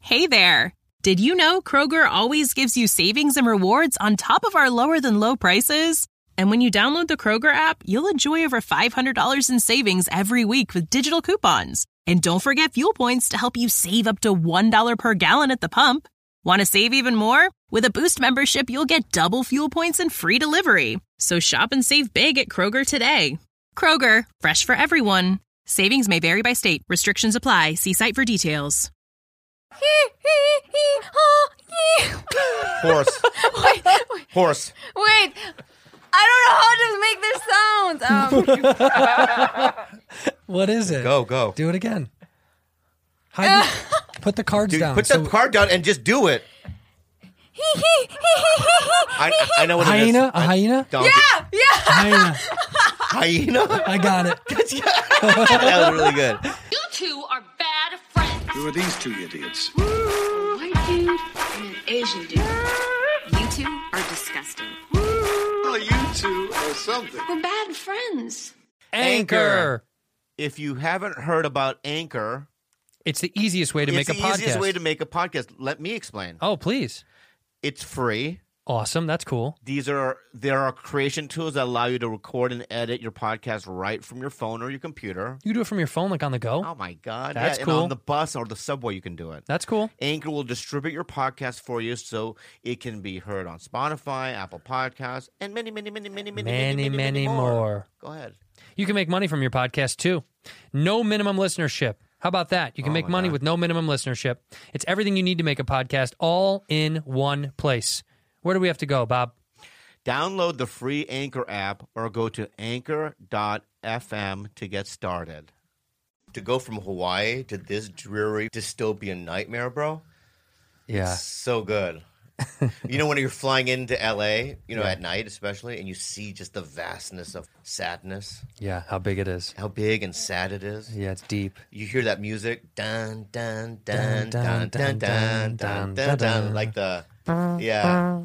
Hey there! Did you know Kroger always gives you savings and rewards on top of our lower-than-low prices? And when you download the Kroger app, you'll enjoy over $500 in savings every week with digital coupons. And don't forget fuel points to help you save up to $1 per gallon at the pump. Want to save even more? With a Boost membership, you'll get double fuel points and free delivery. So shop and save big at Kroger today. Kroger, fresh for everyone. Savings may vary by state. Restrictions apply. See site for details. Horse. Wait. Horse. Wait. I don't know how to make this sound. What is it? Go. Do it again. Put the cards Dude, down. put the card down and just do it. I know what it is. A hyena? Donkey. Yeah. Hyena. Hyena? I got it. That was really good. You two are bad friends. Who are these two idiots? A white dude and an Asian dude. You two are disgusting. Well, you two or something. We're bad friends. Anchor. If you haven't heard about Anchor, It's the easiest way to make a podcast. It's the easiest way to make a podcast. Let me explain. Oh, please. It's free. Awesome. That's cool. There are creation tools that allow you to record and edit your podcast right from your phone or your computer. You can do it from your phone, like on the go. Oh my God. That's yeah, cool. And on the bus or the subway you can do it. That's cool. Anchor will distribute your podcast for you so it can be heard on Spotify, Apple Podcasts, and many more. Go ahead. You can make money from your podcast too. No minimum listenership. How about that? You can make money with no minimum listenership. It's everything you need to make a podcast all in one place. Where do we have to go, Bob? Download the free Anchor app or go to anchor.fm to get started. To go from Hawaii to this dreary dystopian nightmare, bro, Yeah. it's so good. You know when you're flying into L.A., at night especially, and you see just the vastness of sadness, Yeah, how big it is. how big and sad it is. Yeah, it's deep. You hear that music, dun, dun, dun, dun, dun, dun, dun, dun, dun, like the... Yeah.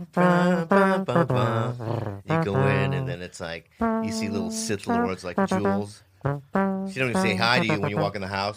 You go in, and then it's like, you see little Sith lords like Jules. She don't even say hi to you when you walk in the house.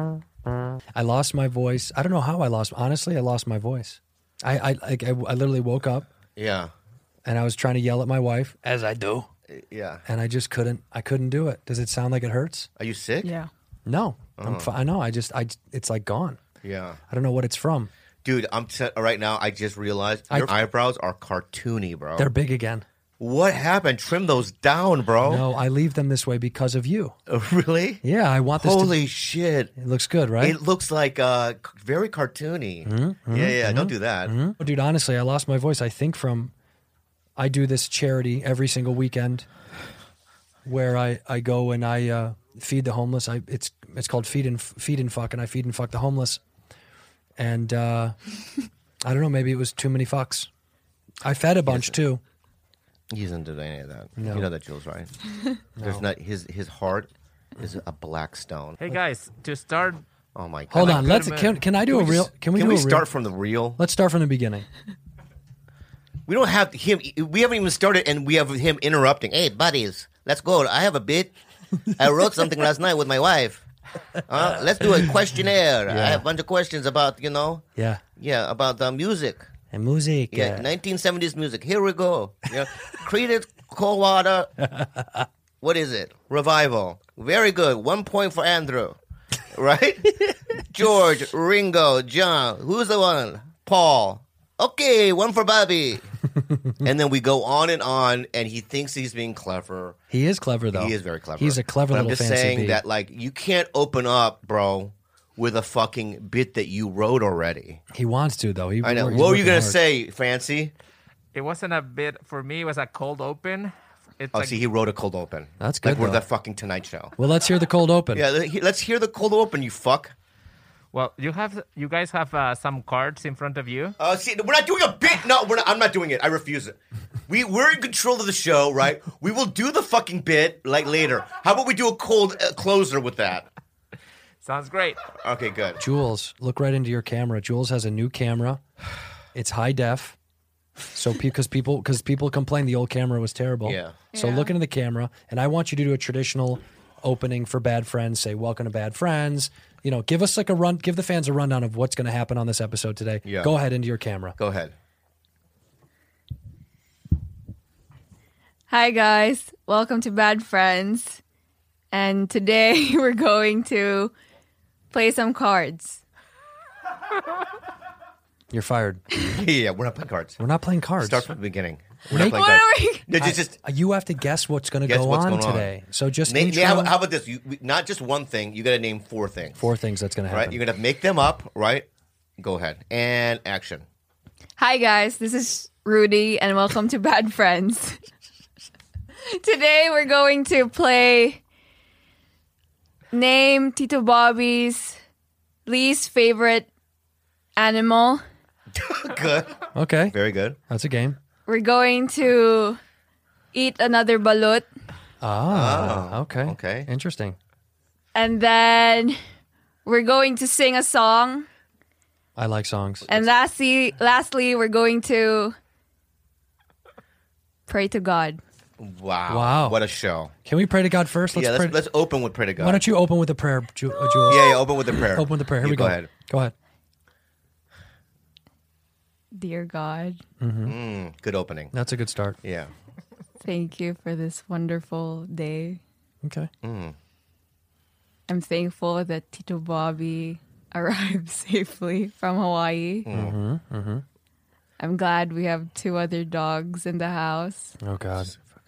I lost my voice. I don't know how I lost. Honestly, I lost my voice. I literally woke up Yeah. and I was trying to yell at my wife, as I do, Yeah. and I just couldn't. I couldn't do it. Does it sound like it hurts? Are you sick? Yeah. No, I'm fine. I know. It's like gone. Yeah. I don't know what it's from. Dude, I'm set right now. I just realized your eyebrows are cartoony, bro. They're big again. What happened? Trim those down, bro. No, I leave them this way because of you. Really? Yeah, I want this Holy shit. It looks good, right? It looks like very cartoony. Don't do that. Oh, dude, honestly, I lost my voice. I think I do this charity every single weekend where I go and I feed the homeless. It's called Feed and Fuck, and I feed and fuck the homeless. And I don't know, maybe it was too many fucks. I fed a bunch too. He doesn't do any of that. No. You know that, Jules, right? There's not his heart is a black stone. Hey guys, to start, Oh my god. Hold on, Like, can I do a real? Can we do a real? start from the real? Let's start from the beginning. We don't have him. We haven't even started, and we have him interrupting. Hey, buddies, let's go. I have a bit. I wrote something last night with my wife. Let's do a questionnaire. I have a bunch of questions about, Yeah, about the music. and music. Yeah, 1970s music. Here we go. Creedence Clearwater. What is it? Revival. Very good. 1 point for Andrew. Right? George, Ringo, John. Who's the one? Paul. Okay, 1 for Bobby. And then we go on, and he thinks he's being clever. He is clever, though. He is very clever. He's a clever but little I'm just fancy saying bee. that, you can't open up, bro, with a fucking bit that you wrote already. He wants to, though. I know. He's What were you working going to hard. say, Fancy? it wasn't a bit for me. It was a cold open. It's Oh, like, see, he wrote a cold open. That's good, Like we're though. the fucking Tonight Show. Well, let's hear the cold open. Yeah, let's hear the cold open, you fuck. well, you guys have some cards in front of you. See, we're not doing a bit. No, we're not. I'm not doing it. I refuse it. We're in control of the show, right? We will do the fucking bit later. How about we do a cold closer with that? Sounds great. Okay, good. Jules, look right into your camera. Jules has a new camera. It's high def. So because people complained the old camera was terrible. Yeah. So look into the camera, and I want you to do a traditional opening for Bad Friends. Say, welcome to Bad Friends. give us like give the fans a rundown of what's going to happen on this episode today. Yeah. Go ahead into your camera. Go ahead. Hi guys, welcome to Bad Friends. And today we're going to play some cards. You're fired. Yeah, we're not playing cards. We're not playing cards. Start from the beginning. We're Make- not playing What cards. are we? No, just You have to guess what's going to Guess go what's on going on. today. So just name, intro how about this? Not just one thing. You got to name 4 things. 4 things that's going to happen. Right? You're going to make them up, right? Go ahead. And action. Hi guys, this is Rudy and welcome to Bad Friends. Today we're going to play Name Tito Bobby's least favorite animal. Good. Okay. Very good. That's a game. We're going to eat another balut. Okay. okay. Interesting. And then we're going to sing a song. I like songs. And lastly, we're going to pray to God. Wow. What a show. Can we pray to God first? Let's pray. Let's open with pray to God. Why don't you open with a prayer, Jules? Yeah, open with the prayer. Open with the prayer. Here You we go. Go ahead. Go ahead. Dear God, Good opening. That's a good start. Yeah. thank you for this wonderful day. Okay. I'm thankful that Tito Bobby arrived safely from Hawaii. I'm glad we have 2 other dogs in the house. Oh God.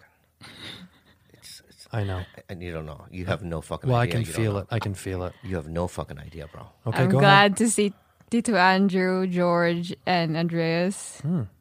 I know. And you don't know. You have no fucking Well, I idea. can You don't feel know. it. I can feel it. You have no fucking idea, bro. Okay, I'm go glad ahead. to see Tito Andrew, George, and Andreas.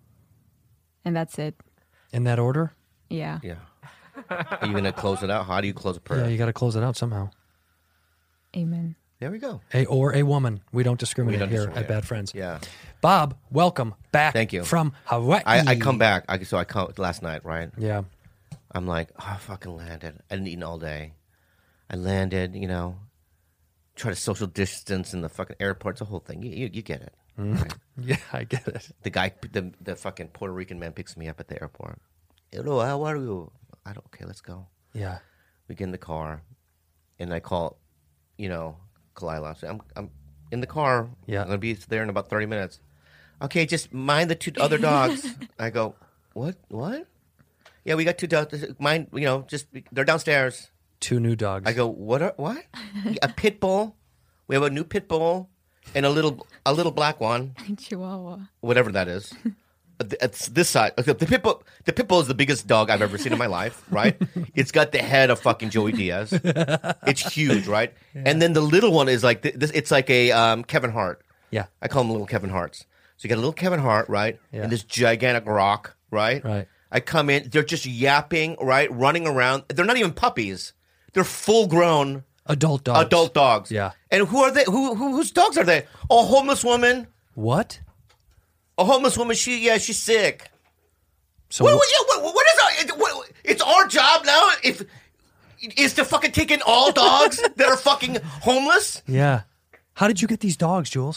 And that's it. In that order? Yeah. Yeah. Are you going to close it out? How do you close a prayer? Yeah, you got to close it out somehow. Amen. There we go. Or a woman. We don't discriminate We don't here discriminate. at Bad Friends. Yeah. Bob, welcome back. Thank you. From Hawaii. I come back. I come last night, right? Yeah. I'm like, I fucking landed. I didn't eat all day. I landed, try to social distance in the fucking airport. It's a whole thing. You get it. Right? Yeah, I get it. The guy, the fucking Puerto Rican man picks me up at the airport. Hello, how are you? Okay, let's go. Yeah. We get in the car, and I call, Kalila. I say, I'm in the car. Yeah. I'm gonna be there in about 30 minutes. Okay, just mind the 2 other dogs. I go, what? Yeah, we got 2 dogs. Mind, just they're downstairs. 2 new dogs. I go, what? A pit bull. We have a new pit bull and a little black one, Chihuahua. whatever that is. It's this side. The pit bull. The pit bull is the biggest dog I've ever seen in my life. Right? It's got the head of fucking Joey Diaz. It's huge, right? Yeah. And then the little one is like this. It's like a Kevin Hart. Yeah. I call them little Kevin Harts. So you got a little Kevin Hart, right? Yeah. And this gigantic rock, right? Right. I come in. They're just yapping, right? Running around. They're not even puppies. They're full grown Adult dogs. Yeah. And who are they? Whose dogs are they? A homeless woman. What? A homeless woman. She's sick. So What is that? It's our job now. Is to fucking take in all dogs that are fucking homeless. Yeah. How did you get these dogs, Jules?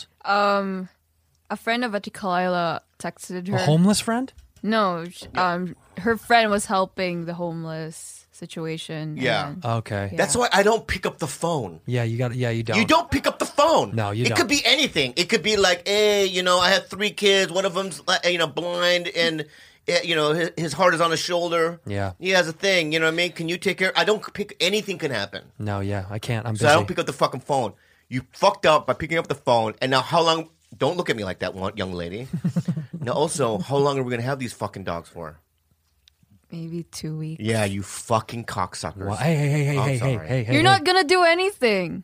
A friend of Ati Kalila texted her. A homeless friend? No, her friend was helping the homeless situation. Yeah. and- Okay. Yeah. That's why I don't pick up the phone. Yeah, you got. Yeah, you don't. You don't pick up the phone. No, you It don't. could be anything. It could be like, hey, I have 3 kids. One of them's, blind, and his heart is on his shoulder. Yeah. He has a thing. You know what I mean? Can you take care? I don't pick. Anything can happen. No, yeah, I can't. I'm busy. So I don't pick up the fucking phone. You fucked up by picking up the phone. And now, how long? Don't look at me like that, young lady. Now, also, how long are we gonna have these fucking dogs for? Maybe 2 weeks. Yeah, you fucking cocksuckers. Well, hey, You're not gonna do anything.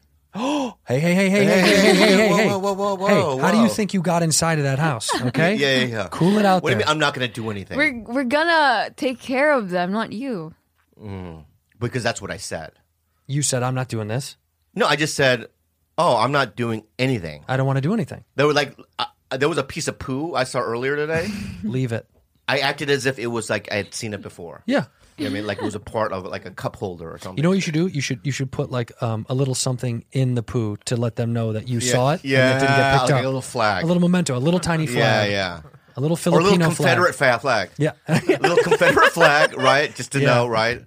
Hey. Whoa. Hey, how do you think you got inside of that house? Okay. Yeah. Cool it out What do there. you mean? I'm not gonna do anything. We're gonna take care of them, not you. Because that's what I said. You said I'm not doing this. No, I just said, oh, I'm not doing anything. I don't want to do anything. There were there was a piece of poo I saw earlier today. Leave it. I acted as if it was like I had seen it before. Yeah. You know what I mean? Like it was a part of like a cup holder or something. You know what you should do? You should put like a little something in the poo to let them know that you saw it. Yeah, and it didn't get picked like up. a little flag. A little memento. A little tiny flag. Yeah. A little Or a Filipino little Confederate flag. flag. Yeah. A little Confederate flag, right? Just to Yeah. know, right? Yeah.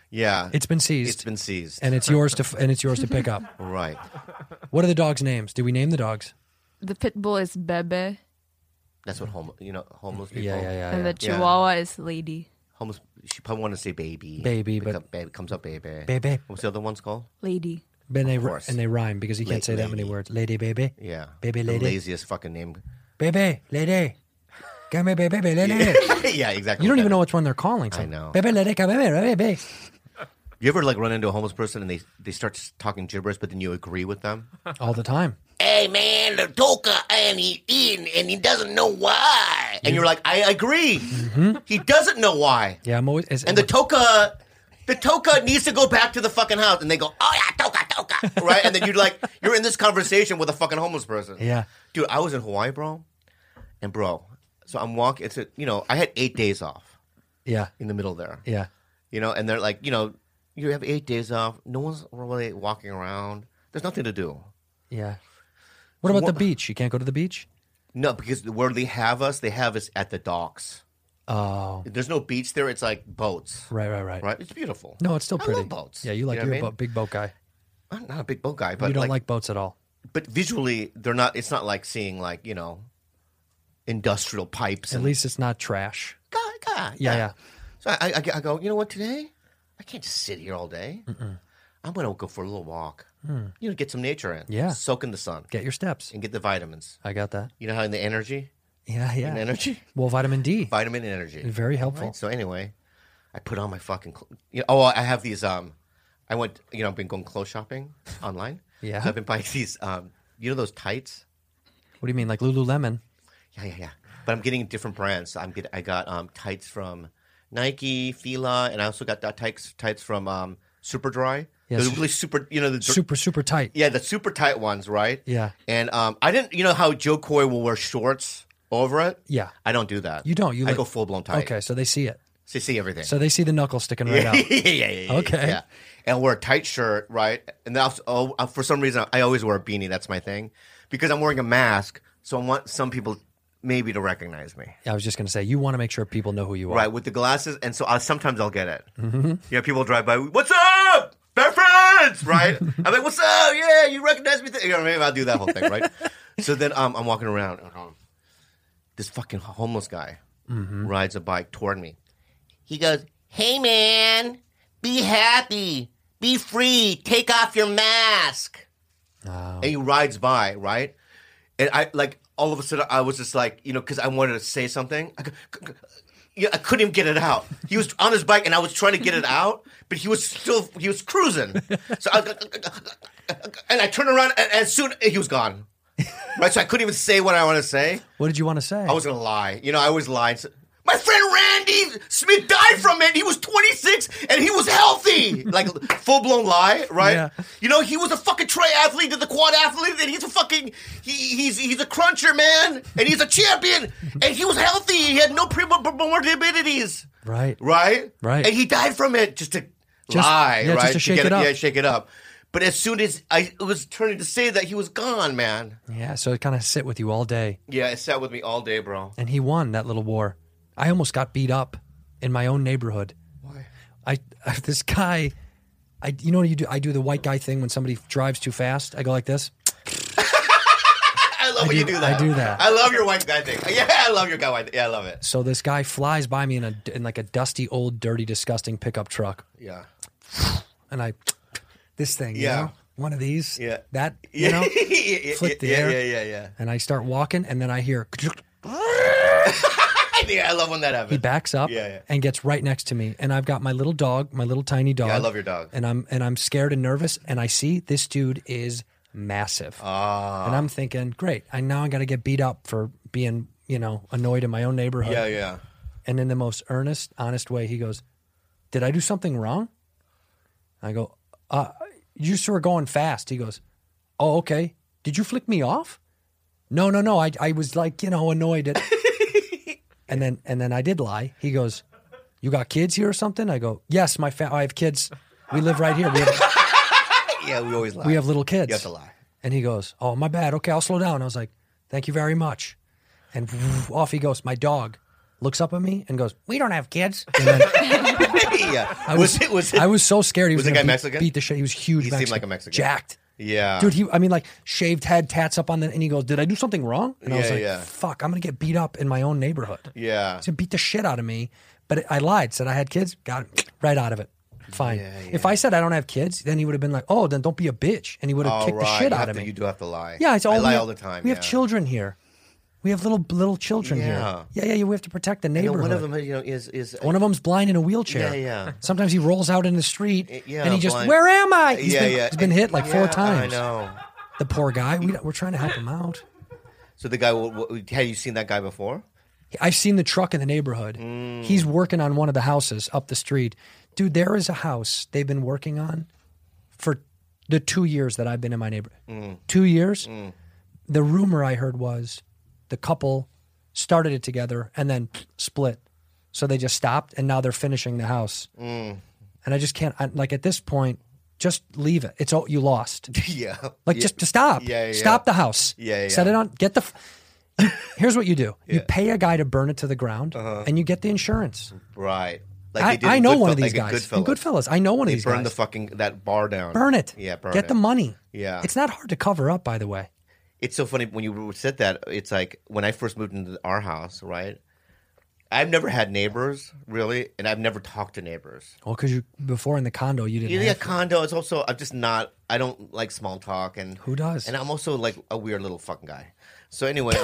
Yeah. It's been seized. It's been seized. and it's yours to pick up. Right. What are the dogs' names? Did we name the dogs? The pit bull is Bebe, That's what homeless people. Yeah. and the Chihuahua is Lady. Homeless. She probably want to say baby. Baby, but- comes up baby. Baby. What's the other one's called? Lady. And they, course. and they rhyme because he can't say that many Lady. words. Lady, baby. Yeah. Baby, The lady. laziest fucking name. Baby, lady. Come here, baby, lady. Yeah, exactly. You don't even know which one they're calling. So. I know. Baby, lady, come here, baby. You ever like run into a homeless person and they start talking gibberish, but then you agree with them? All the time. Hey man, the toka and he doesn't know why. And you're like, I agree. He doesn't know why. Yeah, I'm always. And the toka needs to go back to the fucking house. And they go, oh yeah, toka, right? And then you're in this conversation with a fucking homeless person. Yeah. Dude, I was in Hawaii, bro. And bro, so I'm walking. I had 8 days off Yeah, in the middle there. yeah. And they're like, you have 8 days off. No one's really walking around. There's nothing to do. Yeah. What about the beach? You can't go to the beach? No, because where they have us at the docks. Oh, There's no beach there. It's like boats. right. Right? It's beautiful. No, it's still I pretty. love boats. Yeah, you're know what I a mean? big boat guy. I'm not a big boat guy, but You don't like boats at all. But visually, they're not. It's not like seeing industrial pipes. At least it's not trash. God. Yeah. So I go. You know what? Today, I can't just sit here all day. I'm gonna go for a little walk. Get some nature in. Yeah. Soak in the sun Get your steps. and get the vitamins. I got that. You know how in the energy, Yeah. energy, Well, vitamin D. vitamin and energy. Very helpful. Right? So anyway, I put on my fucking. I have these. I went. I've been going clothes shopping online. Yeah. So I've been buying these. Those tights. What do you mean, like Lululemon? Yeah. But I'm getting different brands. So I got tights from Nike, Fila, and I also got tights from Superdry. Yes. They're really super. Super tight. Yeah, the super tight ones, right? Yeah. And I didn't. You know how Joe Coy will wear shorts over it? Yeah. I don't do that. You don't. I go full blown tight. Okay, so they see it. So you see everything. So they see the knuckles sticking right out. yeah. Okay. Yeah. And I'll wear a tight shirt, right? And then for some reason, I always wear a beanie. That's my thing. Because I'm wearing a mask, so I want some people maybe to recognize me. I was just going to say, you want to make sure people know who you are. Right, with the glasses. And so sometimes I'll get it. Mm-hmm. Yeah, people drive by, what's up? Best friends, right? I'm like, what's up? Yeah, you recognize me? You know what I mean? I'll do that whole thing, right? So then I'm walking around. This fucking homeless guy rides a bike toward me. He goes, hey, man, be happy. Be free. Take off your mask. Oh. And he rides by, right? And I, all of a sudden, I was just like, because I wanted to say something. I couldn't even get it out. He was on his bike, and I was trying to get it out, but he was cruising. So and I turned around, and soon he was gone. Right? So I couldn't even say what I want to say. What did you want to say? I was going to lie. I always lied. My friend Randy Smith died from it. He was 26 and he was healthy. Like full blown lie, right? Yeah. He was a fucking triathlete, did the quad athlete, and he's a fucking he's a cruncher, man, and he's a champion, and he was healthy. He had no comorbidities. Right. Right? Right. And he died from it just to lie, right? Just to shake it up. Yeah, shake it up. But as soon as it was turning to say that, he was gone, man. Yeah, so it kind of sit with you all day. Yeah, it sat with me all day, bro. And he won that little war. I almost got beat up in my own neighborhood. Why? This guy, you know what you do? I do the white guy thing when somebody drives too fast. I go like this. I love when you do that. I do that. I love your white guy thing. Yeah, I love your guy white. Yeah, I love it. So this guy flies by me in like a dusty, old, dirty, disgusting pickup truck. Yeah. And this thing, Yeah. one of these. Yeah. That, Yeah. flip the air. Yeah. And I start walking, and then I hear... Yeah, I love when that happens. He backs up and gets right next to me, and I've got my little dog, my little tiny dog. Yeah, I love your dog. And I'm scared and nervous, and I see this dude is massive. And I'm thinking, great, I got to get beat up for being, annoyed in my own neighborhood. Yeah. And in the most earnest, honest way, he goes, "Did I do something wrong?" I go, "You sure are going fast." He goes, "Oh, okay. Did you flick me off?" No. I was annoyed at. And then I did lie. He goes, "You got kids here or something?" I go, "Yes, I have kids. We live right here. Yeah, we always lie. We have little kids." You have to lie. And he goes, "Oh, my bad. Okay, I'll slow down." I was like, "Thank you very much." And off he goes. My dog looks up at me and goes, "We don't have kids." And then Yeah. I was so scared he was the gonna guy Mexican? beat the shit. He was huge. He Mexican, seemed like a Mexican. jacked. Yeah. Dude, like shaved head, tats up on the, and he goes, "Did I do something wrong?" And I was like, "Fuck, I'm gonna get beat up in my own neighborhood." Yeah. He's gonna beat the shit out of me. But I lied, said I had kids, got it right out of it. Fine. If I said I don't have kids, then he would have been like, "Oh, then don't be a bitch," and he would have kicked the shit out of me. You do have to lie. Yeah, I lie all the time. We have children here. We have little children here. Yeah. We have to protect the neighborhood. One of them, is one of them's blind in a wheelchair. Yeah. Sometimes he rolls out in the street and he just, blind. "Where am I?" He's been hit like 4 times. I know. The poor guy. We're trying to help him out. So the guy, have you seen that guy before? I've seen the truck in the neighborhood. He's working on one of the houses up the street. Dude, there is a house they've been working on for the 2 years that I've been in my neighborhood. 2 years. The rumor I heard was the couple started it together and then split. So they just stopped and now they're finishing the house. And I just can't, at this point, just leave it. It's all you lost. Yeah. Just to stop. Stop the house. Set it on. Here's what you do. You pay a guy to burn it to the ground and you get the insurance. Right. I know one of these guys. Goodfellas. I know one of these guys. They burned that bar down. Burn it. Yeah, burn it. Get the money. Yeah. It's not hard to cover up, by the way. It's so funny when you said that. It's like when I first moved into our house, right? I've never had neighbors, really, and I've never talked to neighbors. Well, because before in the condo, you didn't have condo. It's also, I'm just not, I don't like small talk. And who does? And I'm also like a weird little fucking guy. So anyway,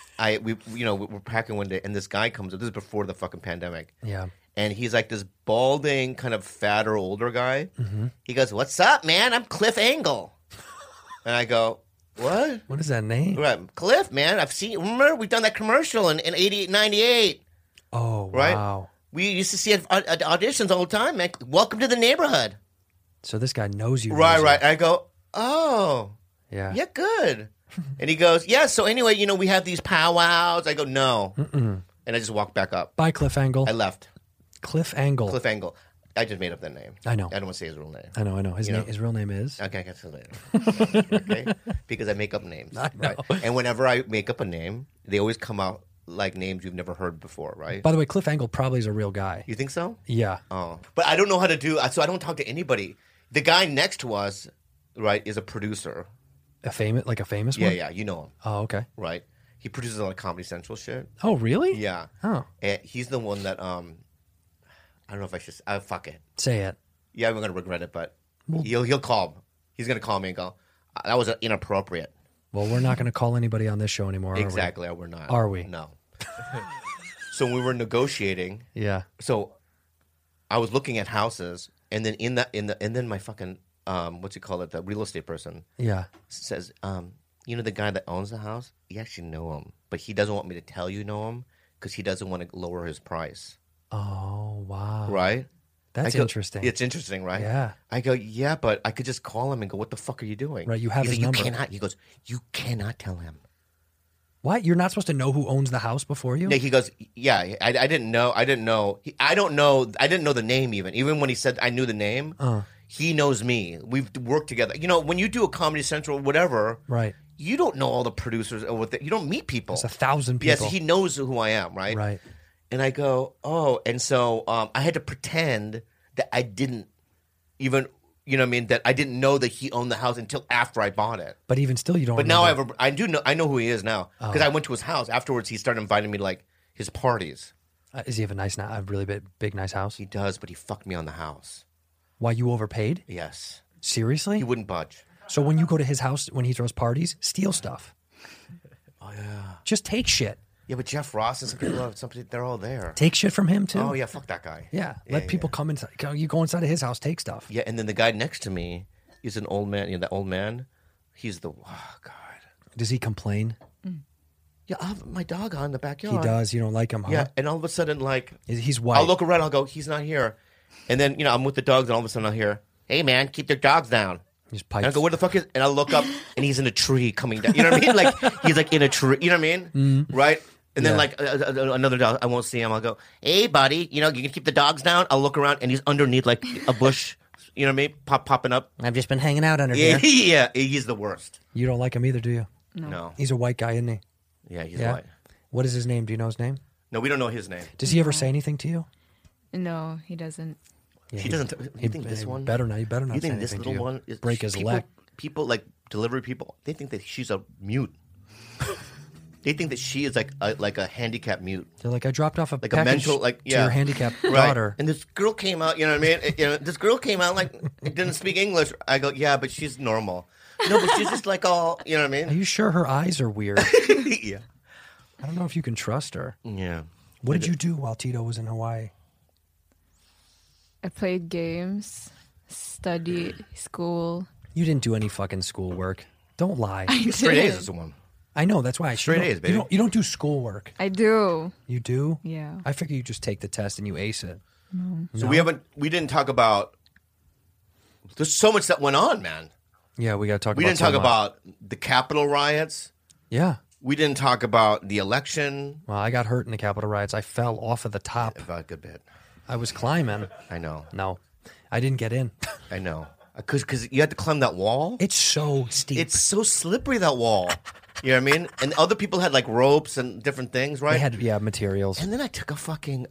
we're packing one day, and this guy comes up. This is before the fucking pandemic. Yeah. And he's like this balding, kind of fatter, older guy. He goes, "What's up, man? I'm Cliff Angle." And I go, "What? What is that name?" Right, Cliff, man. Remember, we've done that commercial in 88, 98. Oh, right? Wow. We used to see it at auditions all the time, man. Welcome to the neighborhood. So this guy knows you. Right. I go, "Oh. Yeah, good." And he goes, "Yeah, so anyway, we have these powwows." I go, "No." And I just walked back up. Bye, Cliff Angle. I left. Cliff Angle. Cliff Angle. I just made up that name. I know. I don't want to say his real name. I know. His real name is? Okay, I guess later. Okay? Because I make up names. I know. Right? And whenever I make up a name, they always come out like names you've never heard before, right? By the way, Cliff Angle probably is a real guy. You think so? Yeah. Oh. But I don't know how to do, so I don't talk to anybody. The guy next to us, right, is a producer. A famous one? Yeah, you know him. Oh, okay. Right? He produces a lot of Comedy Central shit. Oh, really? Yeah. Oh. And he's the one that, I don't know if I should, fuck it. Say it. Yeah, I'm going to regret it, but he'll call. He's going to call me and go, "That was inappropriate." Well, we're not going to call anybody on this show anymore, Exactly, are we? We're not. Are we? No. So when we were negotiating, yeah. So I was looking at houses, and then and then my fucking the real estate person, says, the guy that owns the house, you actually know him, but he doesn't want me to tell you know him because he doesn't want to lower his price. Oh, wow. Right? That's interesting. It's interesting, right? Yeah. I go, yeah, but I could just call him and go, "What the fuck are you doing?" Right, you have his number. He goes, "You cannot tell him." What? You're not supposed to know who owns the house before you? Yeah, he goes, "Yeah, I didn't know. I didn't know. I didn't know the name even. Even when he said I knew the name, he knows me. We've worked together. When you do a Comedy Central, whatever, right? You don't know all the producers or you don't meet people. It's 1,000 people. Yes, he knows who I am, right? Right. And I go, "Oh," and so I had to pretend that I didn't even, that I didn't know that he owned the house until after I bought it. But even still, you don't. But now I do know. I know who he is now because I went to his house afterwards. He started inviting me to like his parties. Does he have a really big, nice house? He does, but he fucked me on the house. Why, you overpaid? Yes. Seriously? He wouldn't budge. So when you go to his house when he throws parties, steal stuff. Oh yeah. Just take shit. Yeah, but Jeff Ross and somebody, they're all there. Take shit from him, too? Oh, yeah, fuck that guy. Yeah, let people come inside. You go inside of his house, take stuff. Yeah, and then the guy next to me is an old man. That old man, he's oh, God. Does he complain? Yeah, I have my dog out in the backyard. He does? You don't like him, huh? Yeah, and all of a sudden, like... He's white. I'll look around, I'll go, he's not here. And then, I'm with the dogs, and all of a sudden I'll hear, "Hey, man, keep their dogs down." He's pipes. And I go, "Where the fuck is..." And I'll look up, and he's in a tree coming down. You know what I mean? Like, he's like in a tree. You know what I mean? Right? And then, like, another dog, I won't see him. I'll go, "Hey, buddy, you can keep the dogs down?" I'll look around, and he's underneath, like, a bush. You know what I mean? Popping up. I've just been hanging out under here. Yeah, he's the worst. You don't like him either, do you? No. He's a white guy, isn't he? Yeah, he's white. What is his name? Do you know his name? No, we don't know his name. Does he ever say anything to you? No, he doesn't. She doesn't. You think this one? Better not. You better not. You think say this anything little to you. one is break his people, leg? People like delivery people. They think that she's a mute. They think that she is like a handicapped mute. They're like, I dropped off a Like a package mental, like, to yeah. your handicapped Right. daughter. And this girl came out, you know what I mean? This girl came out like didn't speak English. I go, yeah, but she's normal. No, but she's just like all, you know what I Are mean? you sure her eyes are weird? Yeah. I don't know if you can trust her. Yeah. What did you do while Tito was in Hawaii? I played games, studied, school. You didn't do any fucking schoolwork. Don't lie. Straight A's is the one. I know, that's why. Straight A's, baby. You don't do schoolwork. I do. You do? Yeah. I figure you just take the test and you ace it. So we didn't talk about, there's so much that went on, man. Yeah, we got to talk We about didn't talk so much. about the Capitol riots. Yeah. We didn't talk about the election. Well, I got hurt in the Capitol riots. I fell off of the top. About a good bit. I was climbing. I know. No, I didn't get in. I know. Because you had to climb that wall. It's so steep. It's so slippery, that wall. You know what I mean? And other people had like ropes and different things, right? They had, materials. And then I took a fucking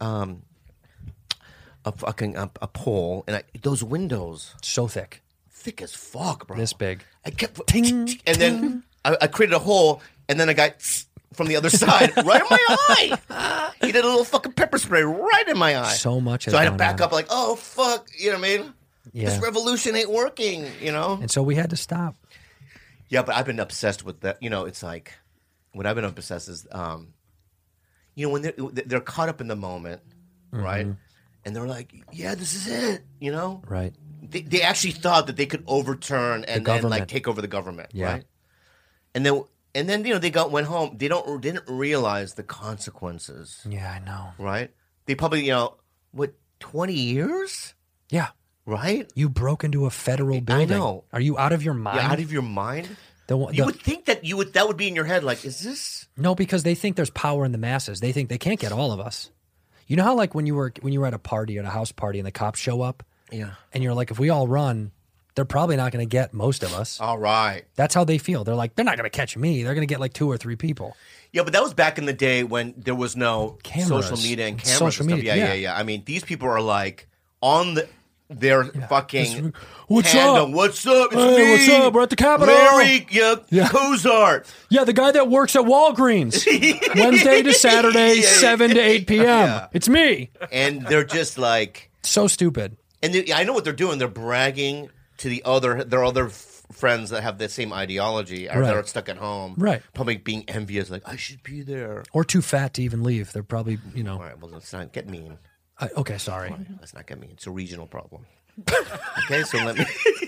a pole, and those windows So thick. thick as fuck, bro. This big. I kept Ting, and then I created a hole, and then I got from the other side right in my eye. He did a little fucking pepper spray right in my eye. So much has So I had to gone back on. up, like, oh fuck, you know what I mean? Yeah. This revolution ain't working, you know. And so we had to stop. Yeah, but I've been obsessed with that. You know, it's like what I've been obsessed is, you know, when they're caught up in the moment, right? And they're like, "Yeah, this is it," you know. Right. They actually thought that they could overturn and like government. take over the government, Yeah. right? And then you know they went home. They didn't realize the consequences, Yeah, I know. right? They probably 20 years, Yeah. right? You broke into a federal building. know. Are you out of your mind? You're out of your mind. The- You would think that that would be in your head. Like, is this? No, because they think there's power in the masses. They think they can't get all of us. You know how like when you were at a party, at a house party, and the cops show up, Yeah. and you're like, if we all run, they're probably not going to get most of us. All right. That's how they feel. They're like, they're not going to catch me. They're going to get like 2 or 3 people. Yeah, but that was back in the day when there was no Cameras. social media and cameras Social and stuff. media, Yeah. yeah. I mean, these people are like on their fucking What's handle. up? What's up? It's Hey, me. what's up? We're at the Capitol. Larry, Yeah. Cozart. Yeah, the guy that works at Walgreens. Wednesday to Saturday, 7 to 8 p.m. Yeah. It's me. And they're just like, So stupid. and I know what they're doing. They're bragging to their other friends that have the same ideology or that Right. are stuck at home. Right. Probably being envious, like, I should be there. Or too fat to even leave. They're probably, All right, well, let's not get mean. okay, sorry. Let's not get mean. It's a regional problem. Okay, so let me.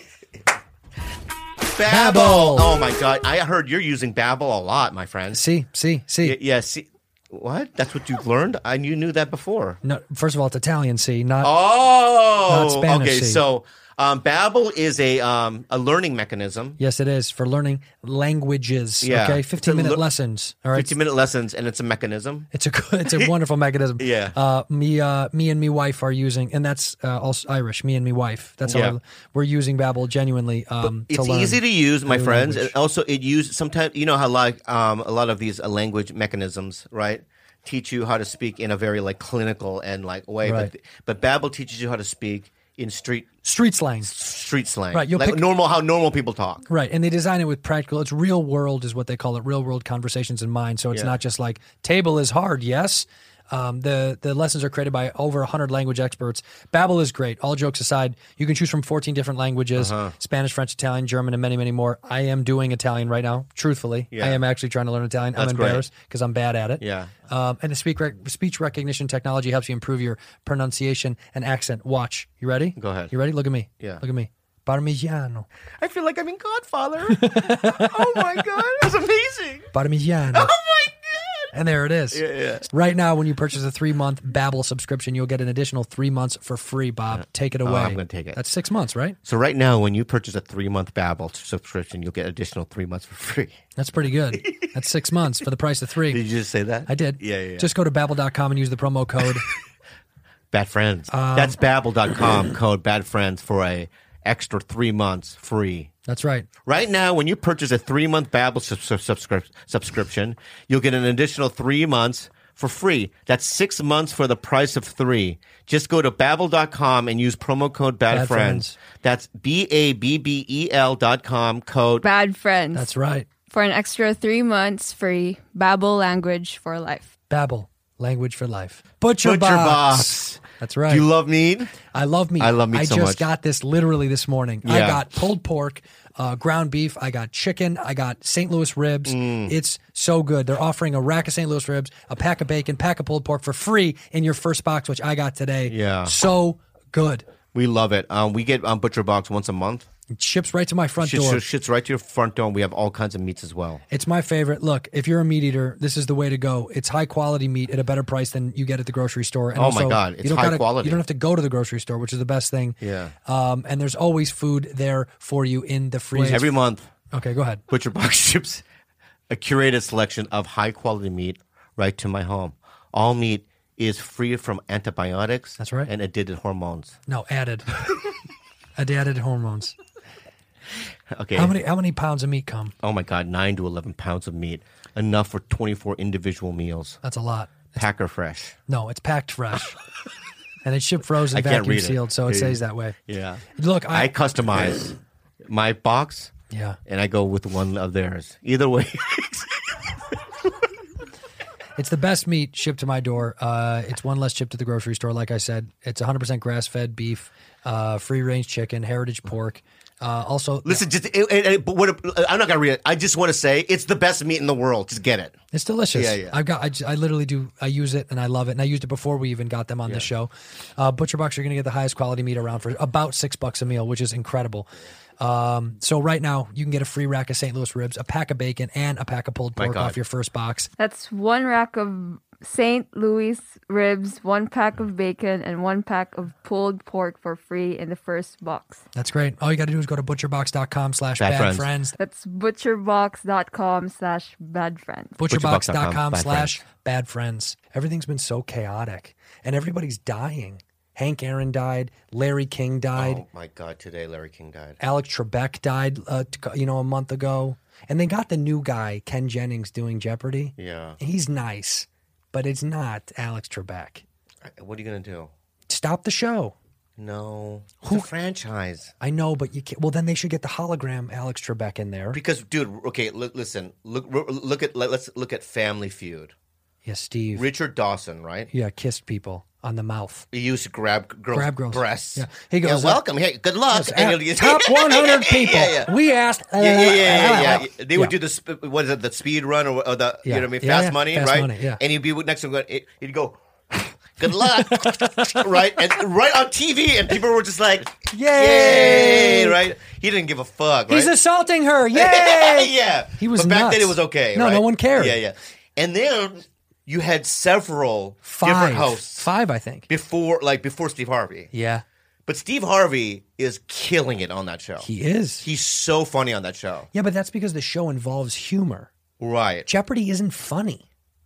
Babbel. Oh my God! I heard you're using Babbel a lot, my friend. See. Yeah. See, what? That's what you've learned? You knew that before. No, first of all, it's Italian C, not Oh, Not Spanish, okay. see. So, Babbel is a learning mechanism. yes, it is for learning languages. Yeah. Okay, It's a 15-minute lessons. All right, 15-minute lessons, and it's a mechanism. it's a wonderful mechanism. Yeah. Me and me wife are using, and that's also Irish. Me and me wife. That's Yeah. how we're using Babbel genuinely. It's to learn easy to use, my new friends. language. And also, it use sometimes you know how like a lot of these language mechanisms, right? Teach you how to speak in a very like clinical and like way, Right. but Babbel teaches you how to speak in street slang. slang, Right, you'll like pick- how normal people talk. Right, and they design it with practical. It's real world, is what they call it. Real world conversations in mind. So it's Yeah. not just like table is hard. Yes, the lessons are created by over 100 language experts. Babbel is great. All jokes aside, you can choose from 14 different languages: Spanish, French, Italian, German, and many, many more. I am doing Italian right now. Truthfully, Yeah. I am actually trying to learn Italian. That's I'm great. embarrassed because I'm bad at it. Yeah. And the speech recognition technology helps you improve your pronunciation and accent. Watch. You ready? Go ahead. You ready? Look at me. Yeah. Look at me. Parmigiano. I feel like I'm in Godfather. Oh my God, that's amazing. Parmigiano. Oh my God. And there it is. Yeah. Right now, when you purchase a 3-month Babbel subscription, you'll get an additional 3 months for free, Bob. Take it away. I'm gonna take it. That's 6 months, right? So right now, when you purchase a 3-month Babbel subscription, you'll get additional 3 months for free. That's pretty good. That's 6 months for the price of 3. Did you just say that? I did. Yeah. Just go to Babbel.com and use the promo code. Bad Friends. That's Babbel.com, code Bad Friends for a extra 3 months free. That's right. Right now, when you purchase a 3-month Babbel subscription, you'll get an additional 3 months for free. That's 6 months for the price of 3. Just go to Babbel.com and use promo code BADFRIENDS. That's BABBEL.com code. Bad friends. That's right. For an extra 3 months free. Babbel, language for life. Babbel, language for life. Butcher Box. That's right. Do you love meat? I love meat. I love meat so I much. just got this literally this morning. I Yeah. got pulled pork, ground beef. I got chicken. I got St. Louis ribs. It's so good. They're offering a rack of St. Louis ribs, a pack of bacon, pack of pulled pork for free in your first box, which I got today. Yeah. So good. We love it. We get Butcher Box once a month. It ships right to my front door. Shits right to your front door. We have all kinds of meats as well. It's my favorite. Look, if you're a meat eater, this is the way to go. It's high quality meat at a better price than you get at the grocery store. And Oh my also, God, it's you don't high quality. You don't have to go to the grocery store, which is the best thing. Yeah. And there's always food there for you in the freezer. Every month, Okay, go ahead. Butcher Box ships a curated selection of high quality meat right to my home. All meat is free from antibiotics. That's right. And added hormones. No, added. Added hormones. Okay. How many pounds of meat come? Oh my God, 9 to 11 pounds of meat, enough for 24 individual meals. That's a lot. Packer fresh. No, it's packed fresh. And it's shipped frozen, I can't vacuum read it. sealed, so it stays that way. Yeah. Look, I customize my box. Yeah. And I go with one of theirs. Either way. It's the best meat shipped to my door. It's one less shipped to the grocery store. Like I said, it's 100% grass-fed beef, free-range chicken, heritage pork. Also, Listen, I'm not gonna read it. I just want to say it's the best meat in the world. Just get it. it's delicious. Yeah, yeah. I literally do. I use it and I love it. And I used it before we even got them on the show. Butcher Box, you're going to get the highest quality meat around for about $6 a meal, which is incredible. So right now you can get a free rack of St. Louis ribs, a pack of bacon, and a pack of pulled pork God. off your first box. That's 1 rack of St. Louis ribs, 1 pack of bacon, and 1 pack of pulled pork for free in the first box. That's great. All you got to do is go to butcherbox.com/badfriends. That's butcherbox.com/badfriends. Butcherbox.com/badfriends. Everything's been so chaotic, and everybody's dying. Hank Aaron died. Larry King died. Oh my God! Today, Larry King died. Alex Trebek died, a month ago. And they got the new guy, Ken Jennings, doing Jeopardy. Yeah. He's nice, but it's not Alex Trebek. What are you gonna do? Stop the show. No. It's a franchise. I know, but you can't. Well, then they should get the hologram Alex Trebek in there. Because, dude, okay, listen. Let's look at Family Feud. Yeah, Steve. Richard Dawson, right? Yeah, kissed people on the mouth. He used to grab girls' breasts. Yeah. He goes, welcome. Hey, good luck. Top 100 people. Yeah. We asked. Yeah. They would do the what is it? The speed run or the you know what I mean? Fast money, Fast right? money, yeah. And he'd be next to him. He'd go, "Good luck," right? And right on TV, and people were just like, "Yay!" Right? He didn't give a fuck. Right? He's assaulting her. Yay! Yeah. He was But back nuts. then it was okay. No, right? no one cared. Yeah. And then you had several different hosts. 5, I think. Before Steve Harvey. Yeah, But Steve Harvey is killing it on that show. he is. He's so funny on that show. Yeah, but that's because the show involves humor. Right. Jeopardy isn't funny.